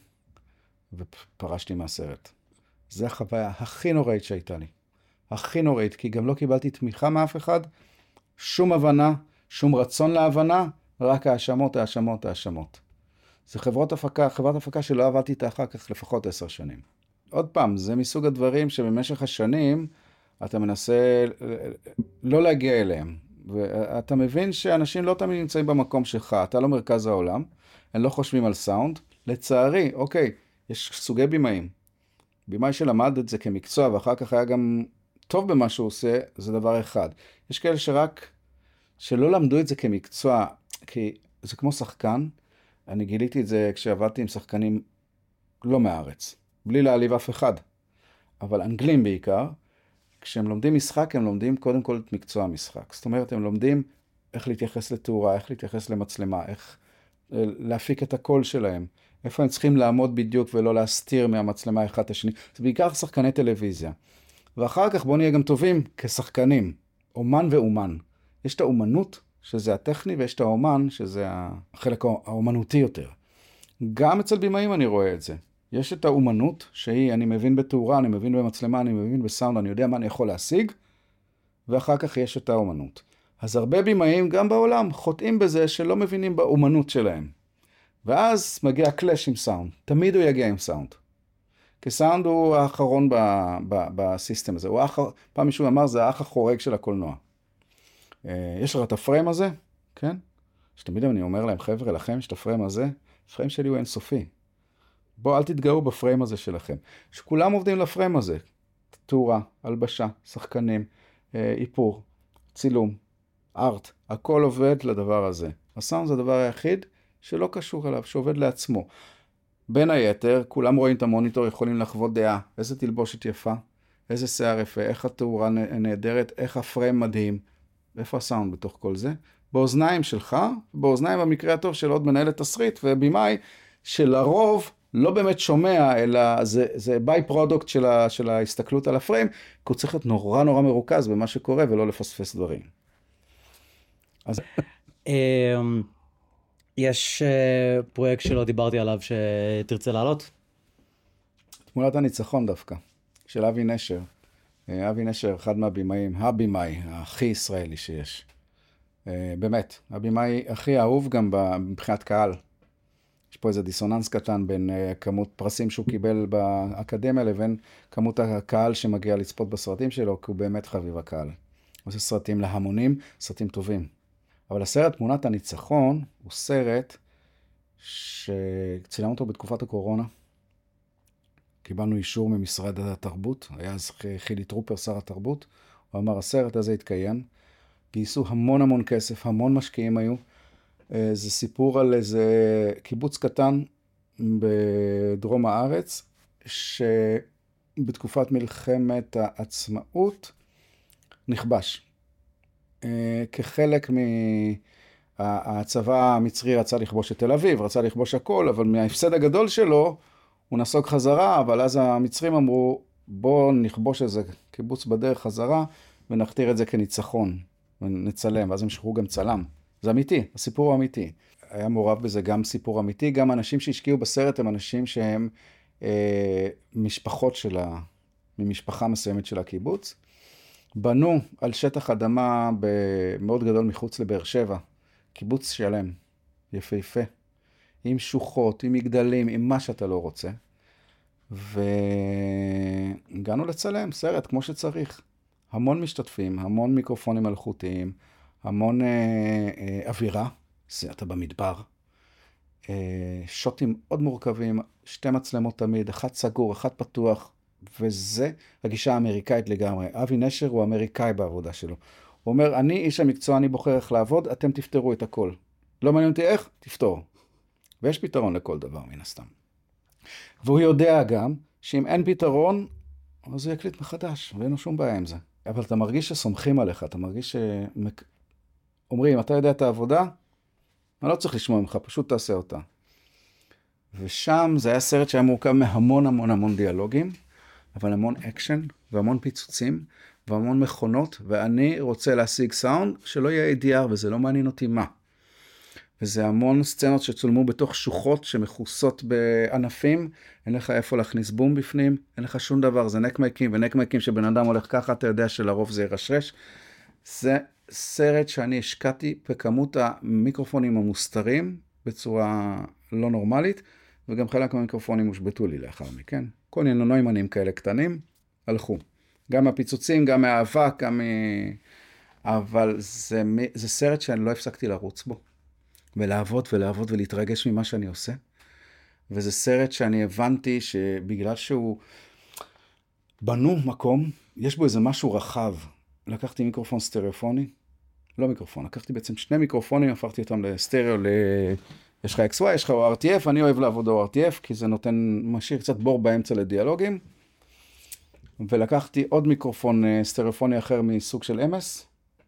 Speaker 1: ופרשתי מהסרט. זה החוויה הכי נוראית שהייתה לי. הכי נוראית, כי גם לא קיבלתי תמיכה מאף אחד, שום הבנה, שום רצון להבנה, רק האשמות, האשמות, האשמות. זה חברות הפקה, חברת הפקה שלא עבדתי איתה אחר כך לפחות עשר שנים. עוד פעם, זה מסוג הדברים שבמשך השנים אתה מנסה לא להגיע אליהם. ואתה מבין שאנשים לא תמיד נמצאים במקום שלך, אתה לא מרכז העולם, הם לא חושבים על סאונד. לצערי, אוקיי, יש סוגי בימאים. בימאי שלמד את זה כמקצוע ואחר כך היה גם טוב במה שהוא עושה, זה דבר אחד. יש כאלה שרק, שלא למדו את זה כמקצוע, כי זה כמו שחקן, אני גיליתי את זה כשעבדתי עם שחקנים לא מהארץ, בלי להעליב אף אחד, אבל אנגלים בעיקר, כשהם לומדים משחק, הם לומדים קודם כל את מקצוע המשחק. זאת אומרת, הם לומדים איך להתייחס לתאורה, איך להתייחס למצלמה, איך להפיק את הקול שלהם, איפה הם צריכים לעמוד בדיוק ולא להסתיר מהמצלמה אחד את השני. זה בעיקר שחקני טלוויזיה. ואחר כך בואו נהיה גם טובים כשחקנים, אומן ואומן. יש את האומנות, שזה הטכני, ויש את האומן, שזה החלק האומנותי יותר. גם אצל בימאים אני רואה את זה. יש את האומנות, שהיא, אני מבין בתאורה, אני מבין במצלמה, אני מבין בסאונד, אני יודע מה אני יכול להשיג, ואחר כך יש את האומנות. אז הרבה בימאים, גם בעולם, חוטאים בזה שלא מבינים באומנות שלהם. ואז מגיע קלאש עם סאונד. תמיד הוא יגיע עם סאונד. כי סאונד הוא האחרון ב, ב, בסיסטם הזה. הוא האח, פעם מישהו אמר, זה האח החורג של הקולנוע. יש לך את הפריים הזה, כן? שתמיד אני אומר להם, חבר'ה, לכם יש את הפריים הזה, הפריים שלי הוא אינסופי. בואו, אל תתגאו בפריים הזה שלכם. שכולם עובדים לפריים הזה. תאורה, הלבשה, שחקנים, איפור, צילום, ארט, הכל עובד לדבר הזה. הסאונד זה הדבר היחיד שלא קשור אליו, שעובד לעצמו. בין היתר, כולם רואים את המוניטור, יכולים לחוות דעה, איזה תלבושת יפה, איזה שיער יפה, איך התאורה נהדרת, איך הפריים מדהים, ואיפה הסאונד בתוך כל זה? באוזניים שלך, באוזניים במקרה הטוב של עוד מנהלת תסריט, ובימאי שלרוב לא באמת שומע, אלא זה, זה ביי פרודוקט של, ה, של ההסתכלות על הפריים, כי הוא צריך להיות נורא נורא מרוכז במה שקורה, ולא לפספס דברים. אז...
Speaker 2: יש פרויקט שלא דיברתי עליו שתרצה לעלות?
Speaker 1: תמונת הניצחון דווקא, של אבי נשר. אבי נשר, אחד מהבימאים, הבימאי הכי ישראלי שיש. באמת, הבימאי הכי אהוב גם מבחינת קהל. יש פה איזה דיסוננס קטן בין כמות פרסים שהוא קיבל באקדמיה לבין כמות הקהל שמגיע לצפות בסרטים שלו, כי הוא באמת חביב הקהל. הוא עושה סרטים להמונים, סרטים טובים. אבל הסרט תמונת הניצחון הוא סרט שצילם אותו בתקופת הקורונה. קיבלנו אישור ממשרד התרבות, היה אז חילי טרופר, שר התרבות, הוא אמר, הסרט הזה התקיים, גייסו המון המון כסף, המון משקיעים היו. זה סיפור על איזה קיבוץ קטן בדרום הארץ, בתקופת מלחמת העצמאות נכבש. כחלק מהצבא המצרי רצה לכבוש את תל אביב, רצה לכבוש הכל, אבל מההפסד הגדול שלו הוא נסוג חזרה, אבל אז המצרים אמרו, בואו נכבוש איזה קיבוץ בדרך חזרה, ונכתיר את זה כניצחון, ונצלם, ואז הם שחררו גם צלם. זה אמיתי, הסיפור הוא אמיתי. היה מעורב בזה גם סיפור אמיתי, גם אנשים שהשקיעו בסרט הם אנשים שהם אה, משפחות שלה, ממשפחה מסוימת של הקיבוץ. בנו על שטח אדמה מאוד גדול מחוץ לבאר שבע, קיבוץ שלם, יפהפה, עם שוחות, עם מגדלים, עם מה שאתה לא רוצה. והגענו לצלם סרט כמו שצריך. המון משתתפים, המון מיקרופונים מלאכותיים, המון אה, אה, אווירה, אתה במדבר, אה, שוטים מאוד מורכבים, שתי מצלמות תמיד, אחד סגור, אחד פתוח, וזה הגישה האמריקאית לגמרי. אבי נשר הוא אמריקאי בעבודה שלו. הוא אומר, אני איש המקצוע, אני בוחר איך לעבוד, אתם תפתרו את הכל. לא מעניין אותי איך, תפתור. ויש פתרון לכל דבר מן הסתם. והוא יודע גם שאם אין פתרון, אז הוא יקליט מחדש, ואין לו שום בעיה עם זה. אבל אתה מרגיש שסומכים עליך, אתה מרגיש שאומרים, אתה יודע את העבודה, אני לא צריך לשמוע ממך, פשוט תעשה אותה. ושם זה היה סרט שהיה מורכב מהמון המון המון דיאלוגים, אבל המון אקשן והמון פיצוצים והמון מכונות, ואני רוצה להשיג סאונד שלא יהיה איי די אר, וזה לא מעניין אותי מה. וזה המון סצנות שצולמו בתוך שוחות שמכוסות בענפים, אין לך איפה להכניס בום בפנים, אין לך שום דבר, זה נקמייקים, ונקמייקים שבן אדם הולך ככה, אתה יודע שלרוב זה ירשרש. זה סרט שאני השקעתי בכמות המיקרופונים המוסתרים, בצורה לא נורמלית, וגם חלק מהמיקרופונים הושבטו לי לאחר מכן. כל מיני נוימנים כאלה קטנים, הלכו. גם מהפיצוצים, גם מהאבק, גם מ... אבל זה, זה סרט שאני לא הפסקתי לרוץ בו. ולעבוד ולעבוד ולהתרגש ממה שאני עושה. וזה סרט שאני הבנתי שבגלל שהוא בנו מקום, יש בו איזה משהו רחב. לקחתי מיקרופון סטריאופוני, לא מיקרופון, לקחתי בעצם שני מיקרופונים, הפכתי אותם לסטריאו, ל... יש לך אקס וואי, יש לך או אר טי אף, אני אוהב לעבוד או אר טי אף, כי זה נותן, משאיר קצת בור באמצע לדיאלוגים. ולקחתי עוד מיקרופון סטריאופוני אחר מסוג של אם אס,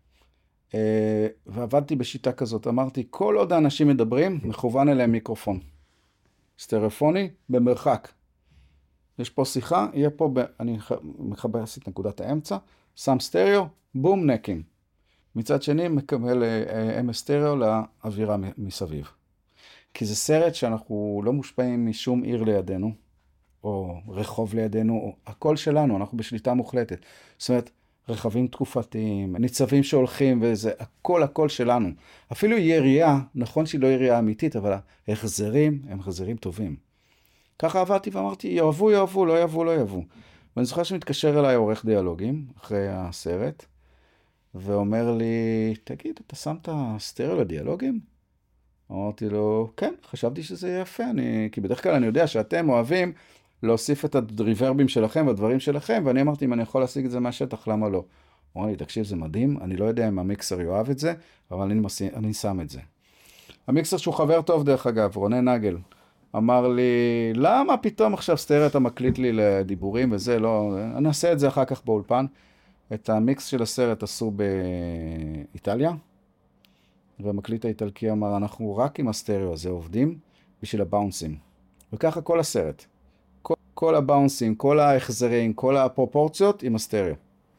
Speaker 1: ועבדתי בשיטה כזאת, אמרתי, כל עוד האנשים מדברים, מכוון אליהם מיקרופון. סטריאופוני במרחק. יש פה שיחה, יהיה פה, ב... אני מחבר את נקודת האמצע, שם סטריאו, בום, נקים. מצד שני, מקבל אם אס סטריאו לאווירה מסביב. כי זה סרט שאנחנו לא מושפעים משום עיר לידינו, או רחוב לידינו, או... הכל שלנו, אנחנו בשליטה מוחלטת. זאת אומרת, רכבים תקופתיים, ניצבים שהולכים, וזה הכל הכל שלנו. אפילו יריעה, נכון שהיא לא יריעה אמיתית, אבל ההחזרים הם החזרים טובים. ככה עבדתי ואמרתי, יאהבו, יאהבו, לא יאהבו, לא יאהבו. ואני זוכר שמתקשר אליי עורך דיאלוגים, אחרי הסרט, ואומר לי, תגיד, אתה שמת סטריאו לדיאלוגים? אמרתי לו, כן, חשבתי שזה יפה, אני... כי בדרך כלל אני יודע שאתם אוהבים להוסיף את הדריברבים שלכם והדברים שלכם, ואני אמרתי, אם אני יכול להשיג את זה מהשטח, למה לא? הוא אמר לי, תקשיב, זה מדהים, אני לא יודע אם המיקסר יאהב את זה, אבל אני, מס... אני שם את זה. המיקסר שהוא חבר טוב דרך אגב, רונן נגל, אמר לי, למה פתאום עכשיו סטריאו אתה מקליט לי לדיבורים וזה, לא, אני אעשה את זה אחר כך באולפן. את המיקס של הסרט עשו באיטליה, והמקליט האיטלקי אמר, אנחנו רק עם הסטריאו הזה עובדים בשביל הבאונסים. וככה כל הסרט. כל, כל הבאונסים, כל ההחזרים, כל הפרופורציות עם הסטריאו.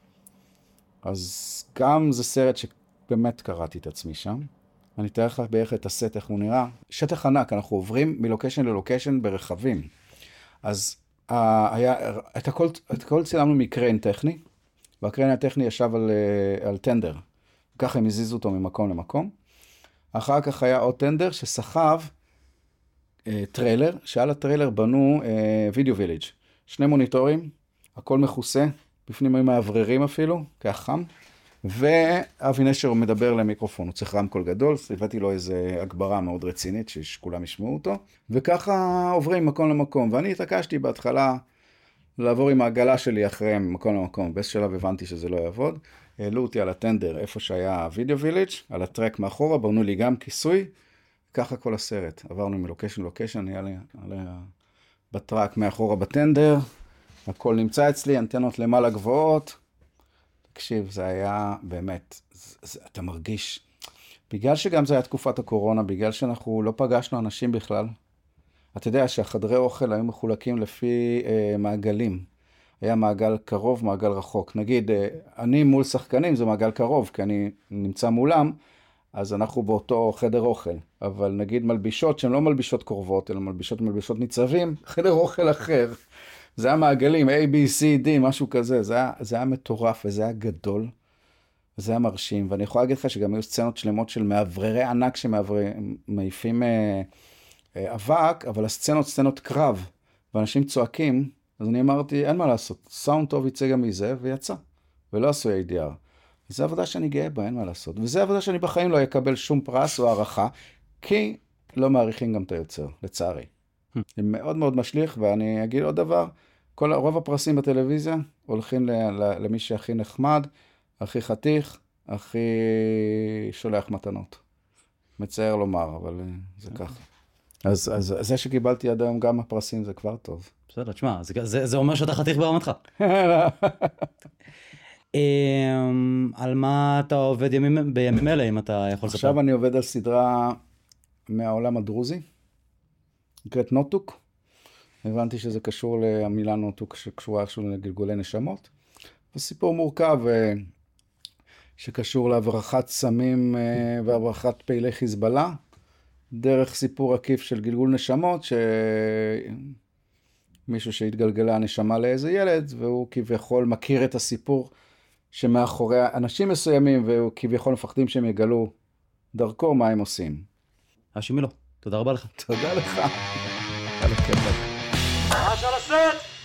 Speaker 1: אז גם זה סרט שבאמת קראתי את עצמי שם. אני אתאר לך בערך את הסט, איך הוא נראה. שטח ענק, אנחנו עוברים מלוקשן ללוקשן ברכבים. אז uh, היה, את הכל, את הכל צילמנו מקריין טכני, והקריין הטכני ישב על, uh, על טנדר. ככה הם הזיזו אותו ממקום למקום. אחר כך היה עוד טנדר שסחב uh, טריילר, שעל הטריילר בנו וידאו ויליג'. שני מוניטורים, הכל מכוסה, בפנים היו מאווררים אפילו, כחם. ואבי נשר מדבר למיקרופון, הוא צריך רמקול גדול, הבאתי לו איזו הגברה מאוד רצינית שכולם ישמעו אותו, וככה עוברים מקום למקום, ואני התעקשתי בהתחלה לעבור עם העגלה שלי אחריהם מקום למקום, באיזה שלב הבנתי שזה לא יעבוד, העלו אותי על הטנדר איפה שהיה וידאו ויליג', על הטרק מאחורה, בנו לי גם כיסוי, ככה כל הסרט, עברנו מלוקשן לוקשן, היה לי בטרק מאחורה בטנדר, הכל נמצא אצלי, אנטנות למעלה גבוהות. תקשיב, זה היה באמת, זה, זה, אתה מרגיש, בגלל שגם זה היה תקופת הקורונה, בגלל שאנחנו לא פגשנו אנשים בכלל, אתה יודע שהחדרי אוכל היו מחולקים לפי אה, מעגלים. היה מעגל קרוב, מעגל רחוק. נגיד, אה, אני מול שחקנים זה מעגל קרוב, כי אני נמצא מולם, אז אנחנו באותו חדר אוכל. אבל נגיד מלבישות שהן לא מלבישות קרובות, אלא מלבישות מלבישות ניצבים, חדר אוכל אחר. זה היה מעגלים, A, B, C, D, משהו כזה. זה היה, זה היה מטורף וזה היה גדול. זה היה מרשים. ואני יכול להגיד לך שגם היו סצנות שלמות של מעבררי ענק שמעיפים אה, אה, אבק, אבל הסצנות, סצנות קרב, ואנשים צועקים, אז אני אמרתי, אין מה לעשות. סאונד טוב יצא גם מזה, ויצא. ולא עשו A D R. זו עבודה שאני גאה בה, אין מה לעשות. וזו עבודה שאני בחיים לא יקבל שום פרס או הערכה, כי לא מעריכים גם את היוצר, לצערי. זה מאוד מאוד משליך, ואני אגיד עוד דבר, כל, רוב הפרסים בטלוויזיה הולכים ל, ל, למי שהכי נחמד, הכי חתיך, הכי שולח מתנות. מצער לומר, אבל זה ככה. אז, אז זה שקיבלתי עד היום גם הפרסים זה כבר טוב.
Speaker 2: בסדר, תשמע, זה, זה, זה אומר שאתה חתיך ברמתך. על מה אתה עובד ימים, בימים אלה, אם אתה יכול לספר?
Speaker 1: עכשיו אני עובד על סדרה מהעולם הדרוזי, נקראת נוטוק. הבנתי שזה קשור למילה נוטוק, שקשורה איכשהו לגלגולי נשמות. זה סיפור מורכב שקשור להברחת סמים והברחת פעילי חיזבאללה, דרך סיפור עקיף של גלגול נשמות, שמישהו שהתגלגלה נשמה לאיזה ילד, והוא כביכול מכיר את הסיפור שמאחורי אנשים מסוימים, והוא כביכול מפחדים שהם יגלו דרכו מה הם עושים.
Speaker 2: האשי מילו, תודה רבה לך.
Speaker 1: תודה לך. על הכיף.
Speaker 3: מה אפשר לעשות?